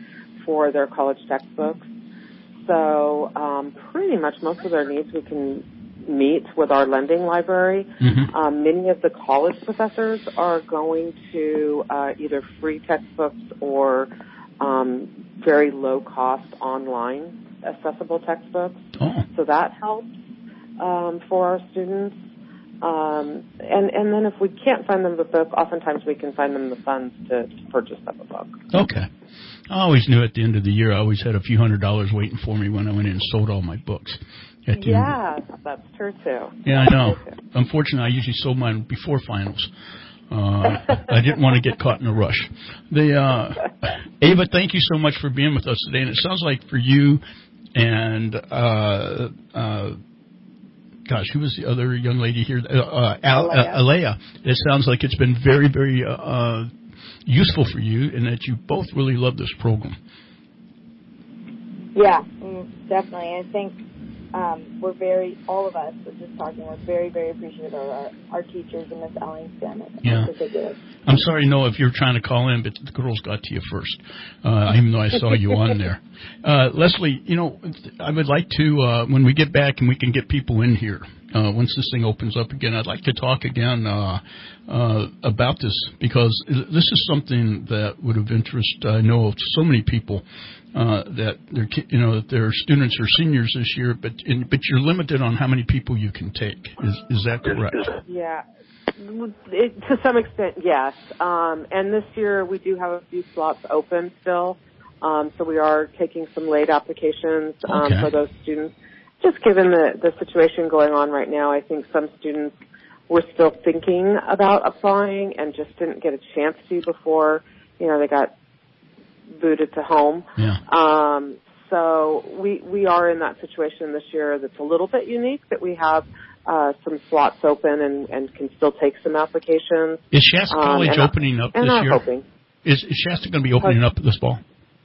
for their college textbooks. So um, pretty much most of their needs we can meet with our lending library. Mm-hmm. Um, many of the college professors are going to uh, either free textbooks or um, very low-cost online accessible textbooks. Oh. So that helps um, for our students. Um, and, and then if we can't find them the book, oftentimes we can find them the funds to, to purchase them a book. Okay. I always knew at the end of the year I always had a few hundred dollars waiting for me when I went in and sold all my books. At the Yeah, end. that's true too. Yeah, I know. Unfortunately, I usually sold mine before finals. Uh, I didn't want to get caught in a rush. The, uh, Ava, thank you so much for being with us today. And it sounds like for you and, uh, uh, gosh, who was the other young lady here? Uh, uh, Al, uh, Alea. It sounds like it's been very, very, uh, uh, useful for you and that you both really love this program. Yeah, mm, definitely. I think um, we're very, all of us, we're just talking, we're very, very appreciative of our, our teachers and Miss Ellingston Yeah. in particular. I'm sorry, Noah, if you're trying to call in, but the girls got to you first, uh, even though I saw you on there. Uh, Leslie, you know, I would like to, uh, when we get back and we can get people in here, uh, once this thing opens up again, I'd like to talk again uh, uh, about this because this is something that would have interest, I know, of so many people. Uh, that they're, you know, that their students are seniors this year, but in, but you're limited on how many people you can take. Is is that correct? Yeah, it, to some extent, yes. Um, and this year we do have a few slots open still, um, so we are taking some late applications um, Okay. for those students. Just given the the situation going on right now, I think some students were still thinking about applying and just didn't get a chance to before, you know, they got booted to home. Yeah. Um, so we we are in that situation this year that's a little bit unique, that we have uh, some slots open and, and can still take some applications. Is Shasta um, College and opening up and this I'm year? Hoping. Is, is Shasta going to be opening up this fall?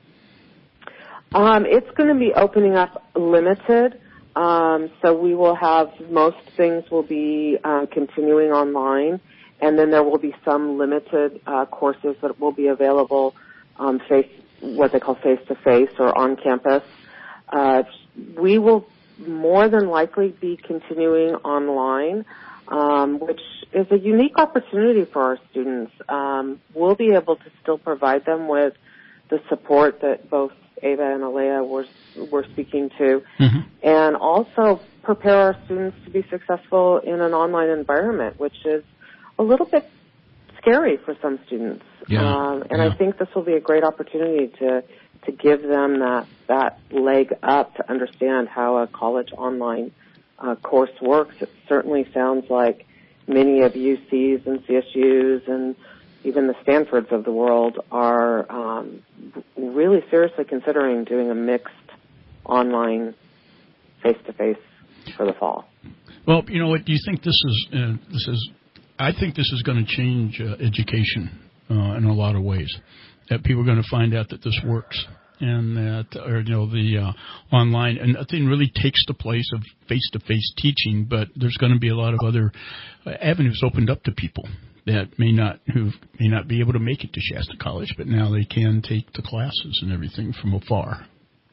Um, it's going to be opening up limited. Um, so we will have, most things will be uh, continuing online, and then there will be some limited uh, courses that will be available um, face, what they call face-to-face or on campus. Uh, we will more than likely be continuing online, um, which is a unique opportunity for our students. Um, we'll be able to still provide them with the support that both Ava and Alea were, were speaking to, mm-hmm. and also prepare our students to be successful in an online environment, which is a little bit scary for some students. Yeah. Um, and yeah. I think this will be a great opportunity to to give them that, that leg up to understand how a college online uh, course works. It certainly sounds like many of U Cs and C S Us and even the Stanfords of the world are um, really seriously considering doing a mixed online face-to-face for the fall. Well, you know what? Do you think this is uh, this is? I think this is going to change uh, education uh, in a lot of ways. That people are going to find out that this works, and that, or you know, the uh, online, and nothing really takes the place of face-to-face teaching. But there's going to be a lot of other uh, avenues opened up to people that may not who may not be able to make it to Shasta College, but now they can take the classes and everything from afar.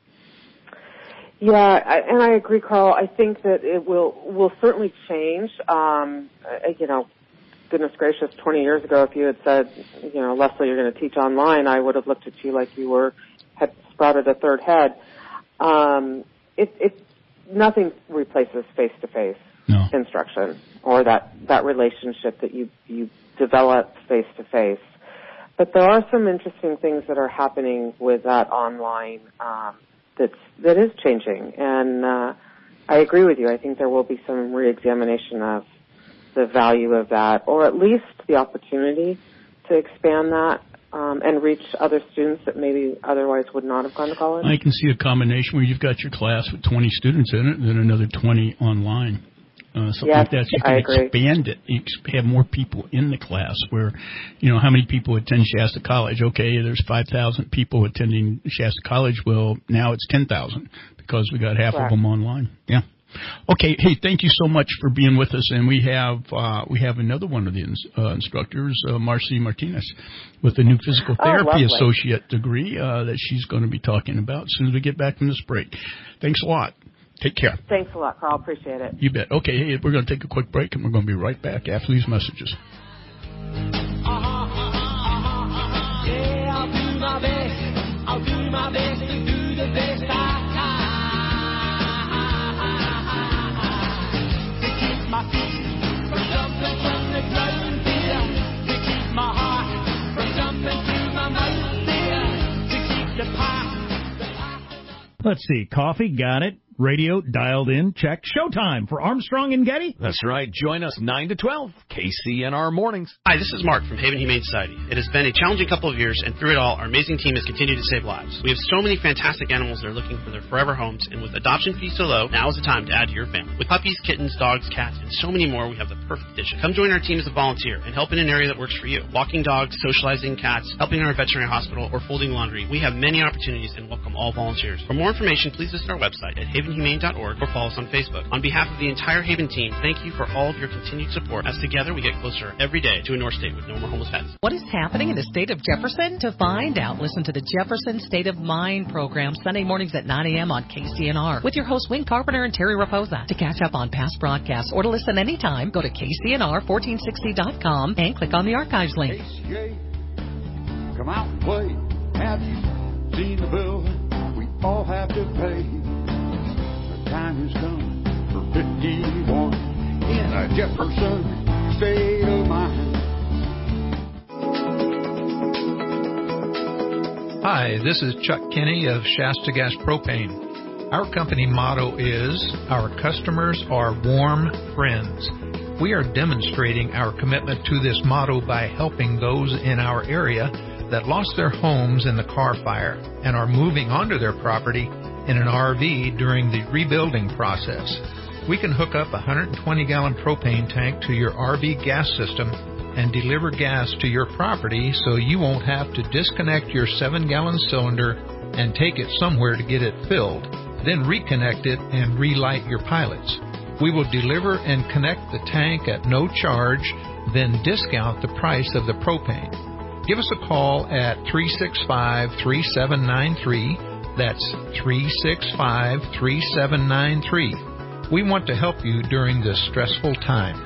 Yeah, I, and I agree, Carl. I think that it will will certainly change. Um, you know, goodness gracious, twenty years ago, if you had said, you know, Leslie, you're going to teach online, I would have looked at you like you were had sprouted a third head. Um, it, it nothing replaces face-to-face no. instruction or that that relationship that you you develop face-to-face. But there are some interesting things that are happening with that online. Um, That's, that is changing, and uh, I agree with you. I think there will be some reexamination of the value of that, or at least the opportunity to expand that um, and reach other students that maybe otherwise would not have gone to college. I can see a combination where you've got your class with twenty students in it and then another twenty online. Uh, something yes, like that. So you can I agree. expand it. You have more people in the class where, you know, how many people attend Shasta College? Okay, there's five thousand people attending Shasta College. Well, now it's ten thousand because we got half Correct. of them online. Yeah. Okay, hey, thank you so much for being with us, and we have uh, we have another one of the ins- uh, instructors, uh, Marcy Martinez, with a new physical therapy oh, associate degree uh, that she's going to be talking about as soon as we get back from this break. Thanks a lot. Take care. Thanks a lot, Carl. Appreciate it. You bet. Okay, hey, we're going to take a quick break, and we're going to be right back after these messages. Yeah, I'll do my best. I'll do my best to do the best I can. To keep my feet from jumping from the ground, dear. To keep my heart from jumping to my mouth, dear. To keep the past. Let's see. Coffee, got it. Radio, dialed in, check. Showtime for Armstrong and Getty. That's right. Join us nine to twelve, K C N R Mornings. Hi, this is Mark from Haven Humane Society. It has been a challenging couple of years, and through it all, our amazing team has continued to save lives. We have so many fantastic animals that are looking for their forever homes, and with adoption fees so low, now is the time to add to your family. With puppies, kittens, dogs, cats, and so many more, we have the perfect addition. Come join our team as a volunteer and help in an area that works for you. Walking dogs, socializing cats, helping in our veterinary hospital, or folding laundry. We have many opportunities and welcome all volunteers. For more information, please visit our website at haven humane dot org or follow us on Facebook. On behalf of the entire Haven team, thank you for all of your continued support, as together we get closer every day to a North State with no more homeless pets. What is happening in the state of Jefferson? To find out, listen to the Jefferson State of Mind program Sunday mornings at nine a.m. on K C N R with your hosts Wayne Carpenter and Terry Raposa. To catch up on past broadcasts or to listen anytime, go to K C N R fourteen sixty dot com and click on the archives link. K C A, come out and play. Have you seen the bill we all have to pay? The time has come for fifty-one in a Jefferson state of mind. Hi, this is Chuck Kinney of Shasta Gas Propane. Our company motto is, our customers are warm friends. We are demonstrating our commitment to this motto by helping those in our area that lost their homes in the Carr Fire and are moving onto their property in an R V during the rebuilding process. We can hook up a one hundred twenty gallon propane tank to your R V gas system and deliver gas to your property so you won't have to disconnect your seven gallon cylinder and take it somewhere to get it filled, then reconnect it and relight your pilots. We will deliver and connect the tank at no charge, then discount the price of the propane. Give us a call at three six five, three seven nine three. That's three six five, three seven nine three. We want to help you during this stressful time.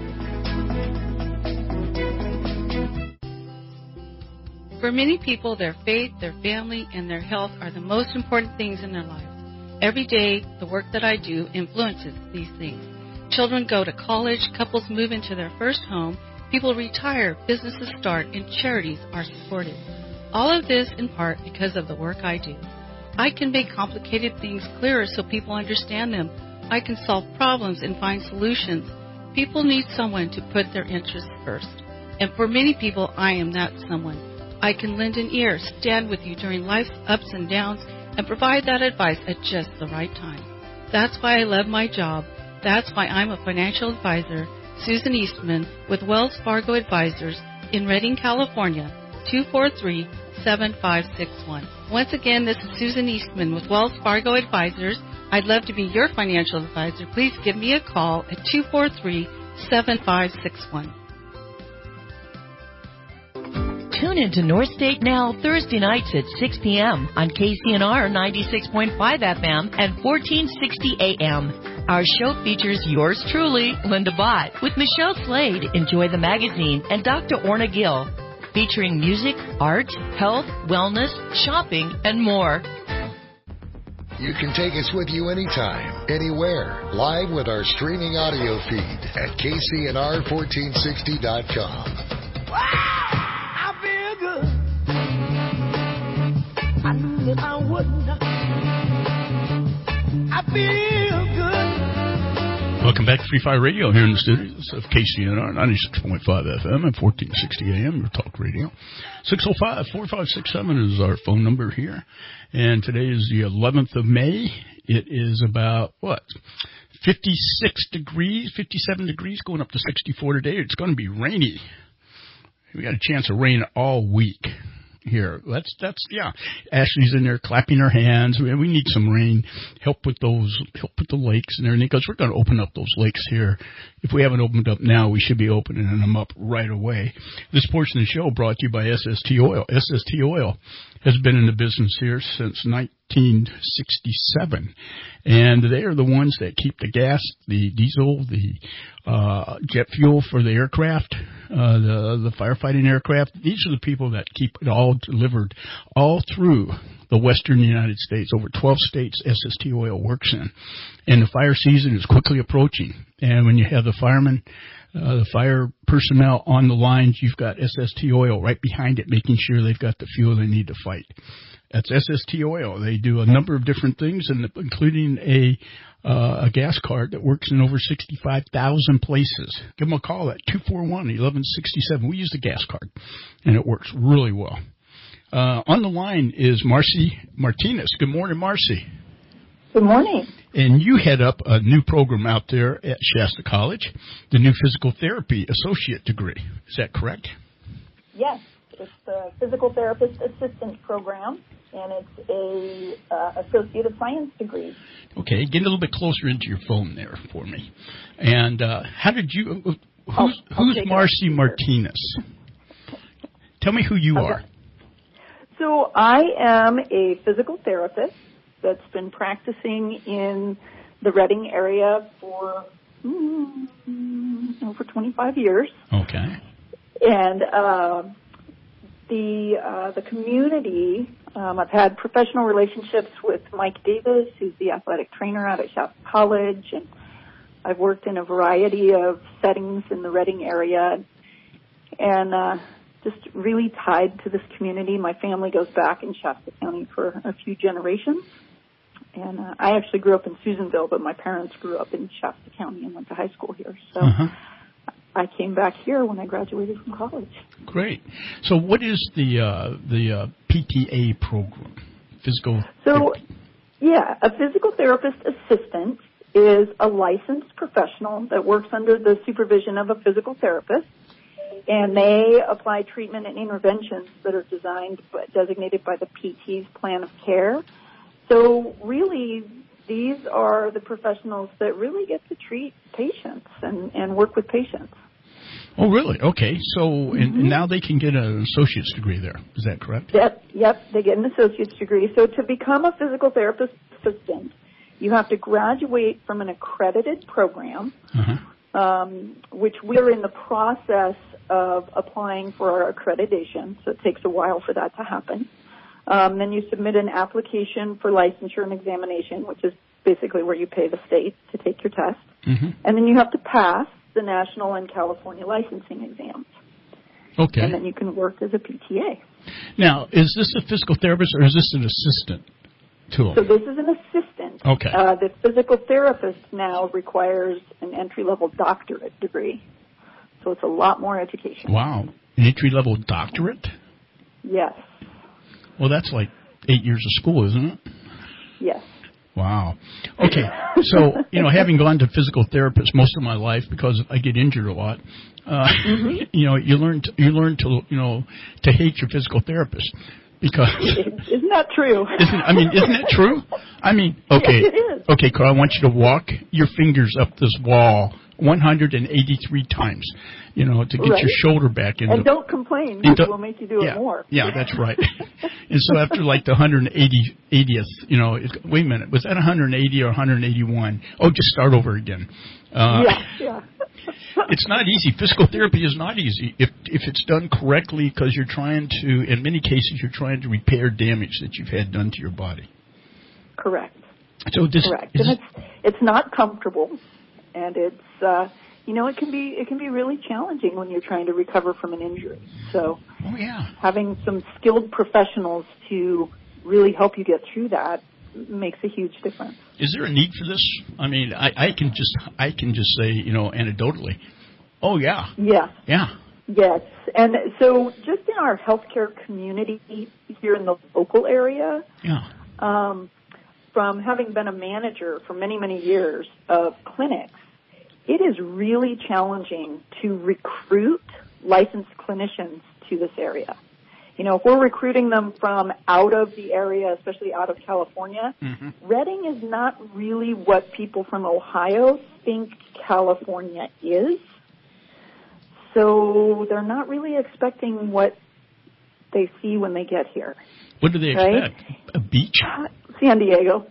For many people, their faith, their family, and their health are the most important things in their lives. Every day, the work that I do influences these things. Children go to college, couples move into their first home, people retire, businesses start, and charities are supported. All of this in part because of the work I do. I can make complicated things clearer so people understand them. I can solve problems and find solutions. People need someone to put their interests first. And for many people, I am that someone. I can lend an ear, stand with you during life's ups and downs, and provide that advice at just the right time. That's why I love my job. That's why I'm a financial advisor, Susan Eastman, with Wells Fargo Advisors in Redding, California, two four three, seven five six one. Once again, this is Susan Eastman with Wells Fargo Advisors. I'd love to be your financial advisor. Please give me a call at two four three, seven five six one. Tune into North State Now Thursday nights at six p.m. on K C N R ninety-six point five F M and fourteen sixty A M. Our show features yours truly, Linda Bott, with Michelle Slade, Enjoy the Magazine, and Doctor Orna Gill, featuring music, art, health, wellness, shopping, and more. You can take us with you anytime, anywhere, live with our streaming audio feed at K C N R fourteen sixty dot com. Wow! I feel good. I knew that I would not. I feel good. Welcome back to Free Fire Radio here in the studios of K C N R ninety-six point five F M and fourteen sixty A M, your talk radio. six oh five, four five six seven is our phone number here. And today is the eleventh of May. It is about, what, fifty-six degrees, fifty-seven degrees, going up to sixty-four today. It's going to be rainy. We got a chance of rain all week. here. That's that's yeah. Ashley's in there clapping her hands. We, we need some rain. Help with those. Help with the lakes and everything. Because we're going to open up those lakes here. If we haven't opened up now, we should be opening them up right away. This portion of the show brought to you by S S T Oil. S S T Oil has been in the business here since nineteen sixty-seven, and they are the ones that keep the gas, the diesel, the uh, jet fuel for the aircraft, uh, the the firefighting aircraft. These are the people that keep it all delivered all through the western United States. Over twelve states S S T Oil works in, and the fire season is quickly approaching. And when you have the firemen, Uh, the fire personnel on the lines, you've got S S T Oil right behind it, making sure they've got the fuel they need to fight. That's S S T Oil. They do a number of different things, and including a uh, a gas card that works in over sixty-five thousand places. Give them a call at two four one, one one six seven. We use the gas card, and it works really well. Uh, on the line is Marcy Martinez. Good morning, Marcy. Good morning. And you head up a new program out there at Shasta College, the new Physical Therapy Associate degree. Is that correct? Yes, it's the Physical Therapist Assistant Program, and it's a uh, Associate of Science degree. Okay, get a little bit closer into your phone there for me. And uh, how did you? Who's, I'll, I'll who's Marcy Martinez? Tell me who you okay. are. So I am a physical therapist that's been practicing in the Reading area for mm, over twenty-five years. Okay. And uh, the uh, the community, um, I've had professional relationships with Mike Davis, who's the athletic trainer out at Shasta College, and I've worked in a variety of settings in the Reading area, and uh, just really tied to this community. My family goes back in Shasta County for a few generations. And uh, I actually grew up in Susanville, but my parents grew up in Shasta County and went to high school here. So uh-huh. I came back here when I graduated from college. Great. So what is the uh, the uh, P T A program? Physical So, therapy. yeah, a physical therapist assistant is a licensed professional that works under the supervision of a physical therapist, and they apply treatment and interventions that are designed, designated by the P T's plan of care. So really, these are the professionals that really get to treat patients and, and work with patients. Oh, really? Okay. So Mm-hmm. and now they can get an associate's degree there. Is that correct? Yep, yep, they get an associate's degree. So to become a physical therapist assistant, you have to graduate from an accredited program, uh-huh. um, which we're in the process of applying for our accreditation. So it takes a while for that to happen. Um, then you submit an application for licensure and examination, which is basically where you pay the state to take your test. Mm-hmm. And then you have to pass the national and California licensing exams. Okay. And then you can work as a P T A. Now, is this a physical therapist or is this an assistant to him? So this is an assistant. Okay. Uh, the physical therapist now requires an entry-level doctorate degree. So it's a lot more education. Wow. An entry-level doctorate? Yes. Well, that's like eight years of school, isn't it? Yes. Wow. Okay. So, you know, having gone to physical therapists most of my life because I get injured a lot, uh, mm-hmm. you know, you learn to, you learn to, you know, to hate your physical therapist because isn't that true? Isn't I mean, isn't it true? I mean, okay. Yes, it is. Okay, Carl, I want you to walk your fingers up this wall one hundred eighty-three times, you know, to get right. your shoulder back in. And the, don't complain, because don't, we'll make you do yeah, it more. Yeah, that's right. And so after like the one hundred eightieth, you know, it, wait a minute, was that one hundred eighty or one hundred eighty-one? Oh, just start over again. Uh, yeah, yeah. It's not easy. Physical therapy is not easy if if it's done correctly, because you're trying to, in many cases, you're trying to repair damage that you've had done to your body. Correct. So this, Correct. Is, and it's it's not comfortable, and it's uh, you know it can be it can be really challenging when you're trying to recover from an injury. So oh yeah, having some skilled professionals to really help you get through that makes a huge difference. Is there a need for this? I mean, I, I can just I can just say, you know, anecdotally, oh yeah, yeah, yeah, yes. And so, just in our healthcare community here in the local area, yeah. Um, from having been a manager for many, many years of clinics, it is really challenging to recruit licensed clinicians to this area. You know, if we're recruiting them from out of the area, especially out of California, Mm-hmm. Redding is not really what people from Ohio think California is. So they're not really expecting what they see when they get here. What do they right? expect? A beach? San Diego.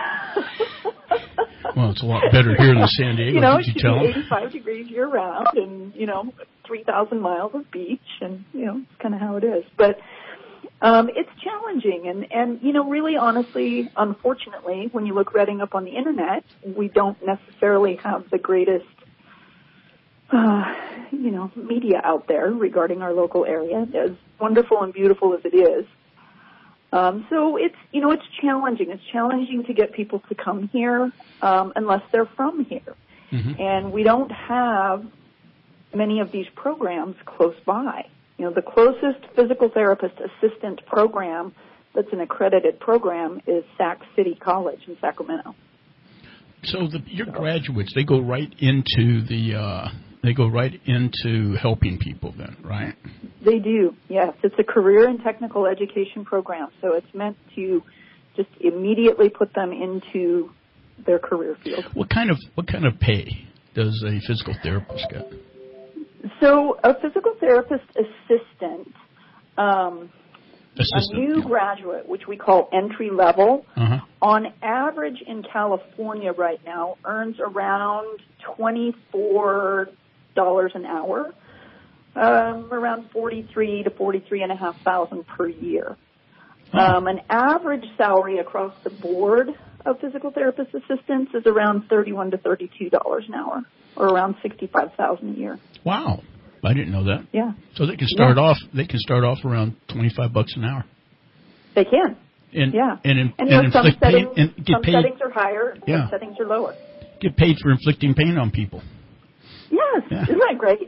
Well, it's a lot better here than San Diego. You know, Did it you should tell be them? eighty-five degrees year round and, you know, three thousand miles of beach and, you know, it's kind of how it is. But um, it's challenging. And, and, you know, really honestly, unfortunately, when you look Redding up on the Internet, we don't necessarily have the greatest, uh, you know, media out there regarding our local area, as wonderful and beautiful as it is. Um, so it's, you know, it's challenging. It's challenging to get people to come here um, unless they're from here. Mm-hmm. And we don't have many of these programs close by. You know, the closest physical therapist assistant program that's an accredited program is Sac City College in Sacramento. So the, your graduates, they go right into the, uh, they go right into helping people then, right? They do, yes. It's a career and technical education program, so it's meant to just immediately put them into their career field. What kind of what kind of pay does a physical therapist get? So a physical therapist assistant, um, assistant a new yeah. graduate, which we call entry level, uh-huh. on average in California right now earns around twenty-four dollars an hour. Um, around forty-three to forty-three and a half thousand per year. Um, an average salary across the board of physical therapist assistants is around thirty-one to thirty-two dollars an hour, or around sixty-five thousand a year. Wow, I didn't know that. Yeah. So they can start yeah. off. They can start off around twenty-five bucks an hour. They can. And, yeah. And, in, and, you and know, some inflict settings, pain, and get some paid. settings are higher, yeah. some settings are lower. Get paid for inflicting pain on people. Yes, yeah. Isn't that great?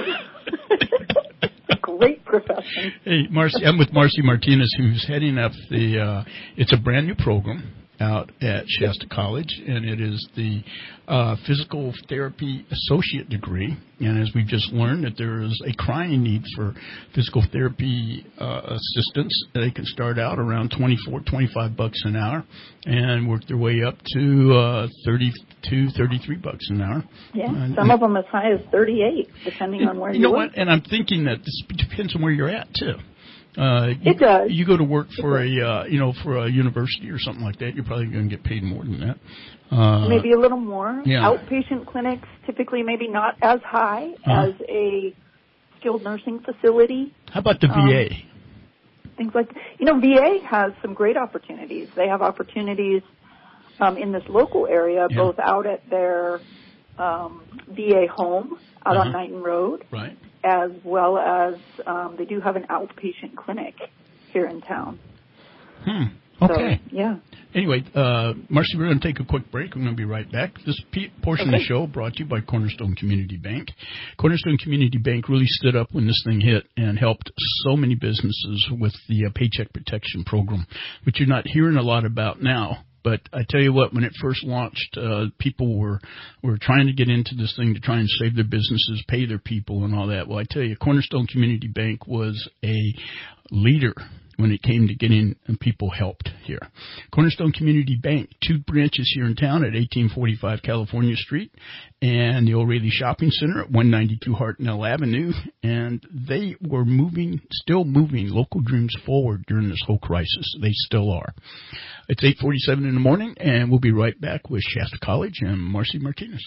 Great profession. Hey, Marcy, I'm with Marcy Martinez, who's heading up the, uh, it's a brand new program out at Shasta College, and it is the uh, Physical Therapy Associate degree. And as we've just learned, that there is a crying need for physical therapy uh, assistants. They can start out around twenty-four, twenty-five bucks an hour and work their way up to uh, thirty-two, thirty-three bucks an hour. Yeah, and, some of them as high as thirty-eight, depending on where you you know work. what? And I'm thinking that this depends on where you're at too. Uh, it you, does. You go to work for a, uh, you know, for a university or something like that, you're probably going to get paid more than that. Uh, maybe a little more. Yeah. Outpatient clinics typically maybe not as high uh-huh. as a skilled nursing facility. How about the um, V A? Things like, you know, V A has some great opportunities. They have opportunities um, in this local area, yeah. both out at their um, V A home out uh-huh. on Knighton Road. Right. As well as um, they do have an outpatient clinic here in town. Hmm. Okay. So, yeah. Anyway, uh, Marcy, we're going to take a quick break. We're going to be right back. This pe- portion okay. of the show brought to you by Cornerstone Community Bank. Cornerstone Community Bank really stood up when this thing hit and helped so many businesses with the uh, Paycheck Protection Program, which you're not hearing a lot about now. But I tell you what, when it first launched, uh, people were, were trying to get into this thing to try and save their businesses, pay their people and all that. Well, I tell you, Cornerstone Community Bank was a leader when it came to getting people helped here. Cornerstone Community Bank, two branches here in town at eighteen forty-five California Street and the O'Reilly Shopping Center at one ninety-two Hartnell Avenue. And they were moving, still moving local dreams forward during this whole crisis. They still are. It's eight forty-seven in the morning, and we'll be right back with Shasta College and Marcy Martinez.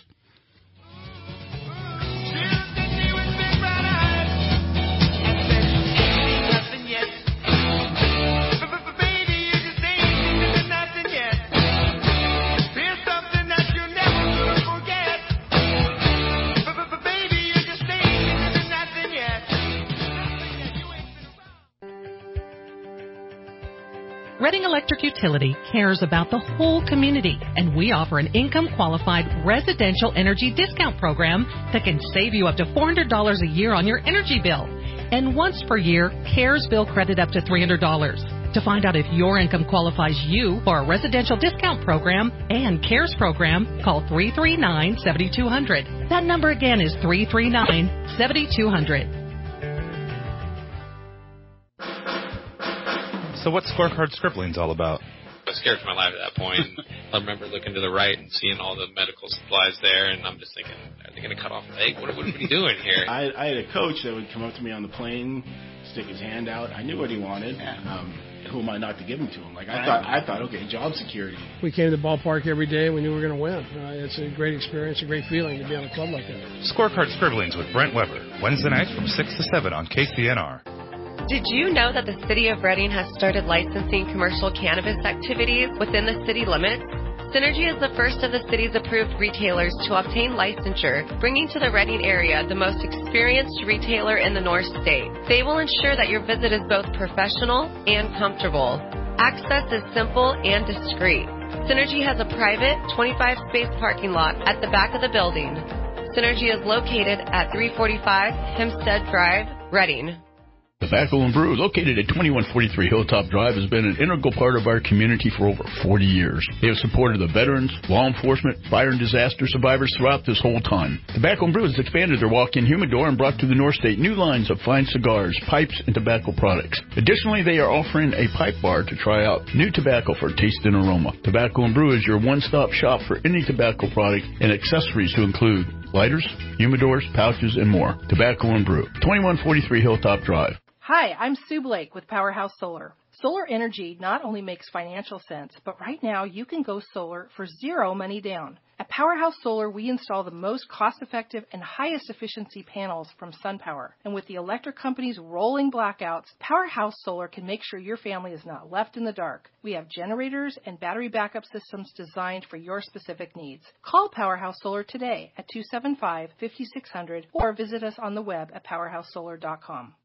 Redding Electric Utility cares about the whole community, and we offer an income-qualified residential energy discount program that can save you up to four hundred dollars a year on your energy bill. And once per year, CARES bill credit up to three hundred dollars. To find out if your income qualifies you for a residential discount program and CARES program, call three three nine, seven two zero zero. That number again is three three nine, seven two zero zero. So what's Scorecard Scribblings all about? I was scared for my life at that point. I remember looking to the right and seeing all the medical supplies there, and I'm just thinking, are they going to cut off a leg? What, what are we doing here? I, I had a coach that would come up to me on the plane, stick his hand out. I knew what he wanted. Um, who am I not to give him to him? Like I right. thought, I thought, okay, job security. We came to the ballpark every day. We knew we were going to win. Uh, it's a great experience, a great feeling to be on a club like that. Scorecard Scribblings with Brent Weber, Wednesday nights from six to seven on K C N R. Did you know that the City of Reading has started licensing commercial cannabis activities within the city limits? Synergy is the first of the city's approved retailers to obtain licensure, bringing to the Reading area the most experienced retailer in the North State. They will ensure that your visit is both professional and comfortable. Access is simple and discreet. Synergy has a private twenty-five space parking lot at the back of the building. Synergy is located at three forty-five Hempstead Drive, Reading. Tobacco and Brew, located at twenty-one forty-three Hilltop Drive, has been an integral part of our community for over forty years. They have supported the veterans, law enforcement, fire and disaster survivors throughout this whole time. Tobacco and Brew has expanded their walk-in humidor and brought to the North State new lines of fine cigars, pipes, and tobacco products. Additionally, they are offering a pipe bar to try out new tobacco for taste and aroma. Tobacco and Brew is your one-stop shop for any tobacco product and accessories to include lighters, humidors, pouches, and more. Tobacco and Brew, twenty-one forty-three Hilltop Drive. Hi, I'm Sue Blake with Powerhouse Solar. Solar energy not only makes financial sense, but right now you can go solar for zero money down. At Powerhouse Solar, we install the most cost-effective and highest efficiency panels from SunPower. And with the electric company's rolling blackouts, Powerhouse Solar can make sure your family is not left in the dark. We have generators and battery backup systems designed for your specific needs. Call Powerhouse Solar today at two seven five, five six zero zero or visit us on the web at powerhouse solar dot com.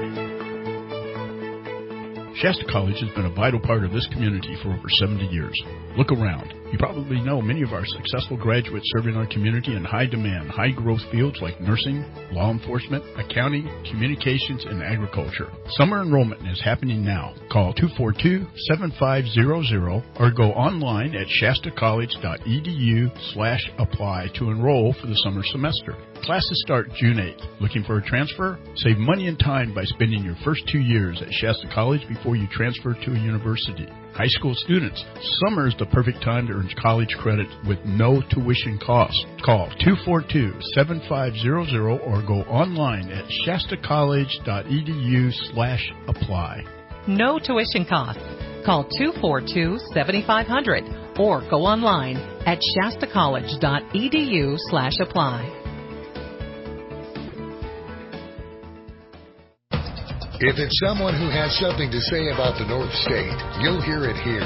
Shasta College has been a vital part of this community for over seventy years. Look around. You probably know many of our successful graduates serving our community in high-demand, high-growth fields like nursing, law enforcement, accounting, communications, and agriculture. Summer enrollment is happening now. Call two four two, seven five zero zero or go online at shastacollege.edu slash apply to enroll for the summer semester. Classes start June eighth. Looking for a transfer? Save money and time by spending your first two years at Shasta College before you transfer to a university. High school students, summer is the perfect time to earn college credit with no tuition costs. Call two four two, seven five zero zero or go online at shastacollege.edu slash apply. No tuition costs. Call two four two, seven five zero zero or go online at shastacollege.edu slash apply. If it's someone who has something to say about the North State, you'll hear it here.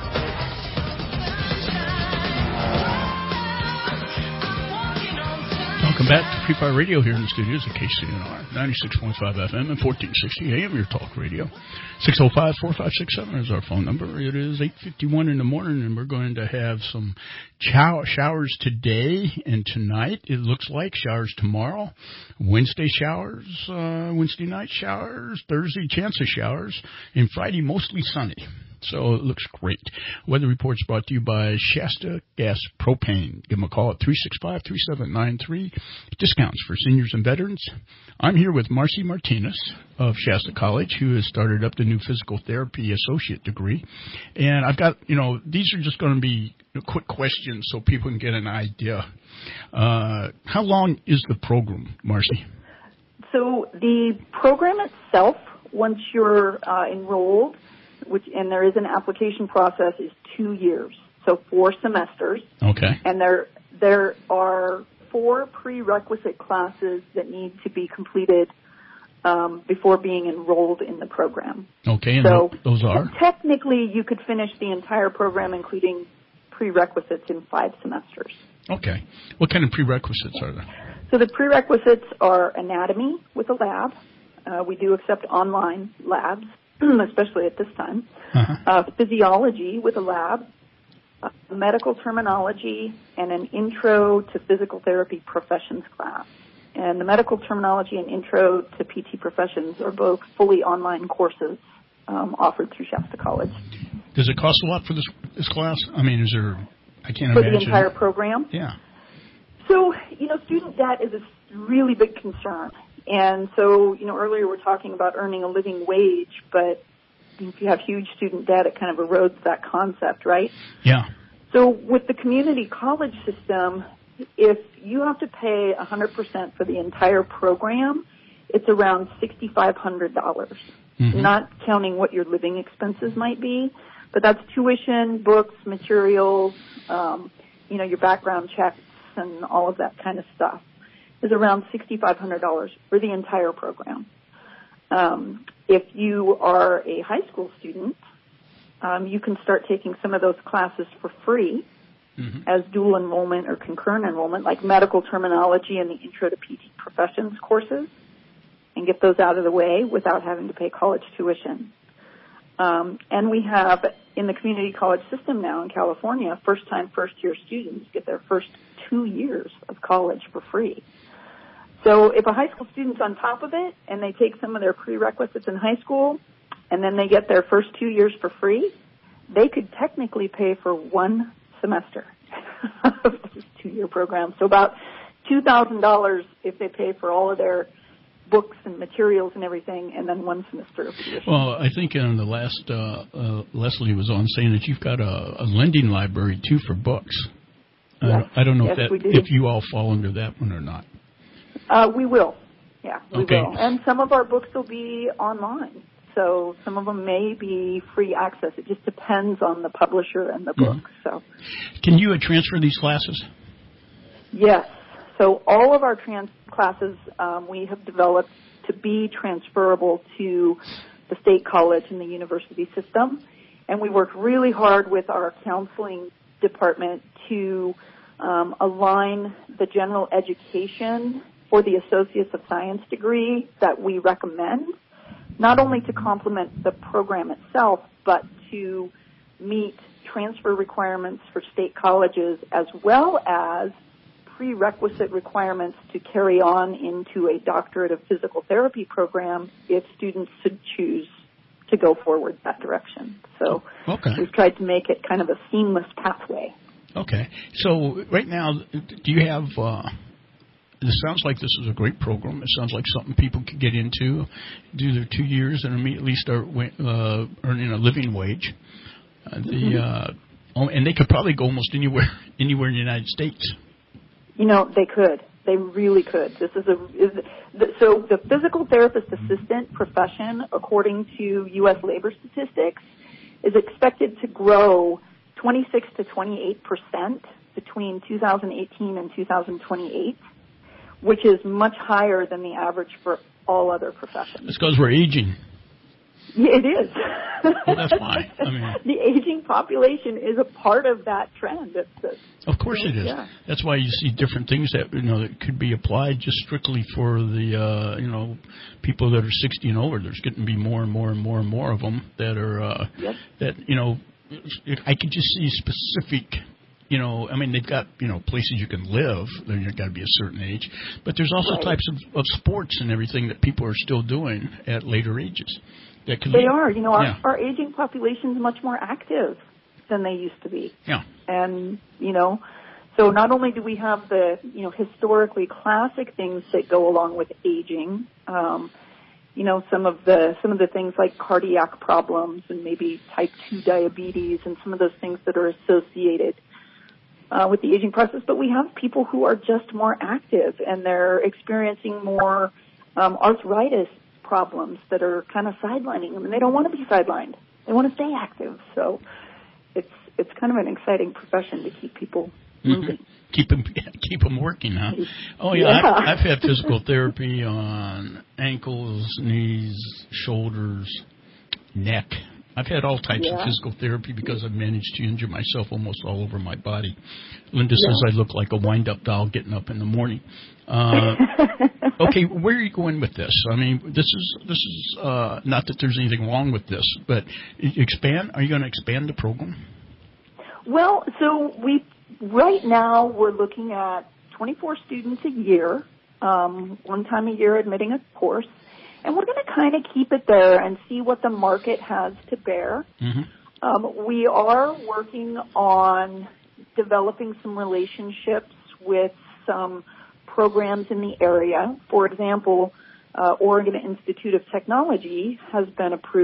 Welcome back to Free Fire Radio here in the studios at K C N R, ninety-six point five F M and fourteen sixty A M, your talk radio. six oh five, four five six seven is our phone number. It is eight fifty-one in the morning, and we're going to have some chow- showers today and tonight. It looks like showers tomorrow. Wednesday showers, uh, Wednesday night showers, Thursday chance of showers, and Friday mostly sunny. So it looks great. Weather reports brought to you by Shasta Gas Propane. Give them a call at three six five, three seven nine three. Discounts for seniors and veterans. I'm here with Marcy Martinez of Shasta College, who has started up the new physical therapy associate degree. And I've got, you know, these are just going to be quick questions so people can get an idea. Uh, how long is the program, Marcy? So the program itself, once you're uh, enrolled, which and there is an application process, is two years, so four semesters. Okay. And there there are four prerequisite classes that need to be completed um, before being enrolled in the program. Okay, and so those are? Technically, you could finish the entire program, including prerequisites, in five semesters. Okay. What kind of prerequisites are there? So the prerequisites are anatomy with a lab. Uh, we do accept online labs, especially at this time. Uh-huh. Uh, physiology with a lab, uh, medical terminology, and an intro to physical therapy professions class. And the medical terminology and intro to P T professions are both fully online courses um, offered through Shasta College. Does it cost a lot for this this class? I mean, is there, I can't for imagine. For the entire program? Yeah. So, you know, student debt is a really big concern. And so, you know, earlier we're talking about earning a living wage, but if you have huge student debt, it kind of erodes that concept, right? Yeah. So with the community college system, if you have to pay one hundred percent for the entire program, it's around six thousand five hundred dollars, mm-hmm. not counting what your living expenses might be. But that's tuition, books, materials, um, you know, your background checks and all of that kind of stuff is around six thousand five hundred dollars for the entire program. Um, if you are a high school student, um, you can start taking some of those classes for free mm-hmm. as dual enrollment or concurrent enrollment, like medical terminology and the Intro to P T Professions courses, and get those out of the way without having to pay college tuition. Um, and we have, in the community college system now in California, first-time, first-year students get their first two years of college for free. So if a high school student's on top of it and they take some of their prerequisites in high school and then they get their first two years for free, they could technically pay for one semester of this two-year program. So about two thousand dollars if they pay for all of their books and materials and everything, and then one semester of tuition. Well, I think in the last, uh, uh, Leslie was on saying that you've got a, a lending library, too, for books. Yes. Uh, I don't know yes, if, that, we do. if you all fall under that one or not. Uh, we will. Yeah, we okay. will. And some of our books will be online. So some of them may be free access. It just depends on the publisher and the book. Mm-hmm. So, can you uh, transfer these classes? Yes. So all of our trans classes um, we have developed to be transferable to the state college and the university system. And we work really hard with our counseling department to um, align the general education for the Associates of Science degree that we recommend, not only to complement the program itself, but to meet transfer requirements for state colleges as well as prerequisite requirements to carry on into a doctorate of physical therapy program if students should choose to go forward that direction. So okay. we've tried to make it kind of a seamless pathway. Okay. So right now, do you have... Uh This sounds like this is a great program. It sounds like something people could get into, do their two years, and immediately start uh, earning a living wage. Uh, the mm-hmm. uh, oh, and they could probably go almost anywhere, anywhere in the United States. You know, they could. They really could. This is a is, so the physical therapist assistant profession, according to U S labor statistics, is expected to grow twenty-six to twenty-eight percent between two thousand eighteen and two thousand twenty-eight. Which is much higher than the average for all other professions. It's because we're aging. Yeah, it is. Well, that's why. I mean, the aging population is a part of that trend. It's, it's, of course it is. Yeah. That's why you see different things that you know that could be applied just strictly for the uh, you know people that are sixty and older. There's going to be more and more and more and more of them that are uh, yep. that you know. I could just see specific. You know, I mean, they've got, you know, places you can live. You've got to be a certain age. But there's also right. types of, of sports and everything that people are still doing at later ages. That can they be, are. You know, our, yeah. our aging population is much more active than they used to be. Yeah. And, you know, so not only do we have the, you know, historically classic things that go along with aging, um, you know, some of the some of the things like cardiac problems and maybe type two diabetes and some of those things that are associated Uh, with the aging process, but we have people who are just more active and they're experiencing more um, arthritis problems that are kind of sidelining them, and they don't want to be sidelined. They want to stay active. So it's it's kind of an exciting profession to keep people moving. Mm-hmm. Keep them keep them working, huh? Oh yeah, yeah. I've, I've had physical therapy on ankles, knees, shoulders, neck. I've had all types yeah. of physical therapy because I've managed to injure myself almost all over my body. Linda yeah. says I look like a wind-up doll getting up in the morning. Uh, okay, where are you going with this? I mean, this is this is uh, not that there's anything wrong with this, but expand. Are you going to expand the program? Well, so we right now we're looking at twenty-four students a year, um, one time a year admitting a course. And we're going to kind of keep it there and see what the market has to bear. Mm-hmm. Um, we are working on developing some relationships with some programs in the area. For example, uh, Oregon Institute of Technology has been approved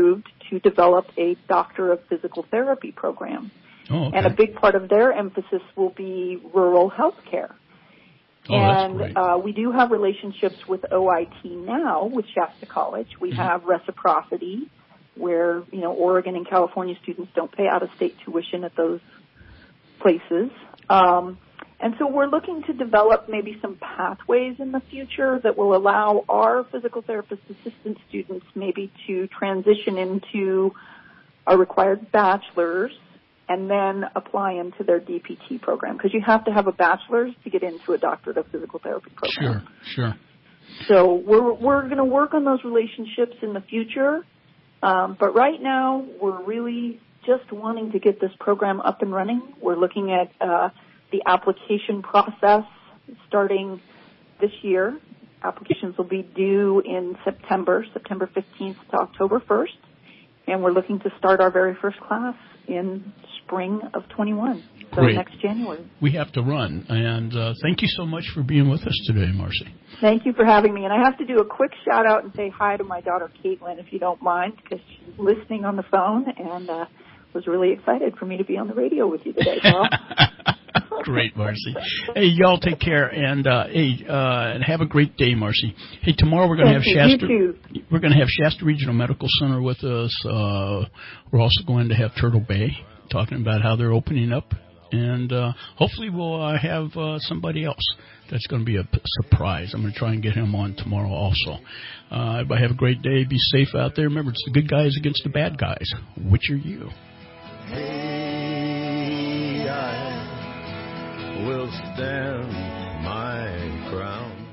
to develop a Doctor of Physical Therapy program. Oh, okay. And a big part of their emphasis will be rural health care. Oh, and that's great. Uh, we do have relationships with O I T now, with Shasta College. We mm-hmm. have reciprocity, where, you know, Oregon and California students don't pay out-of-state tuition at those places. Um, and so we're looking to develop maybe some pathways in the future that will allow our physical therapist assistant students maybe to transition into a required bachelor's and then apply into their D P T program, because you have to have a bachelor's to get into a doctorate of physical therapy program. Sure, sure. So we're we're going to work on those relationships in the future, um, but right now we're really just wanting to get this program up and running. We're looking at uh, the application process starting this year. Applications will be due in September, September fifteenth to October first, and we're looking to start our very first class in spring of twenty-one, so Great. next January. We have to run, and uh, thank you so much for being with us today, Marcy. Thank you for having me, and I have to do a quick shout-out and say hi to my daughter, Caitlin, if you don't mind, because she's listening on the phone and uh, was really excited for me to be on the radio with you today, Carl. Great, Marcy. Hey, y'all take care, and uh, hey, uh, and have a great day, Marcy. Hey, tomorrow we're going to have you. Shasta. You too. We're going to have Shasta Regional Medical Center with us. Uh, we're also going to have Turtle Bay talking about how they're opening up, and uh, hopefully we'll uh, have uh, somebody else that's going to be a p- surprise. I'm going to try and get him on tomorrow also. Uh, everybody have a great day. Be safe out there. Remember, it's the good guys against the bad guys. Which are you? Hey, I will stand my ground.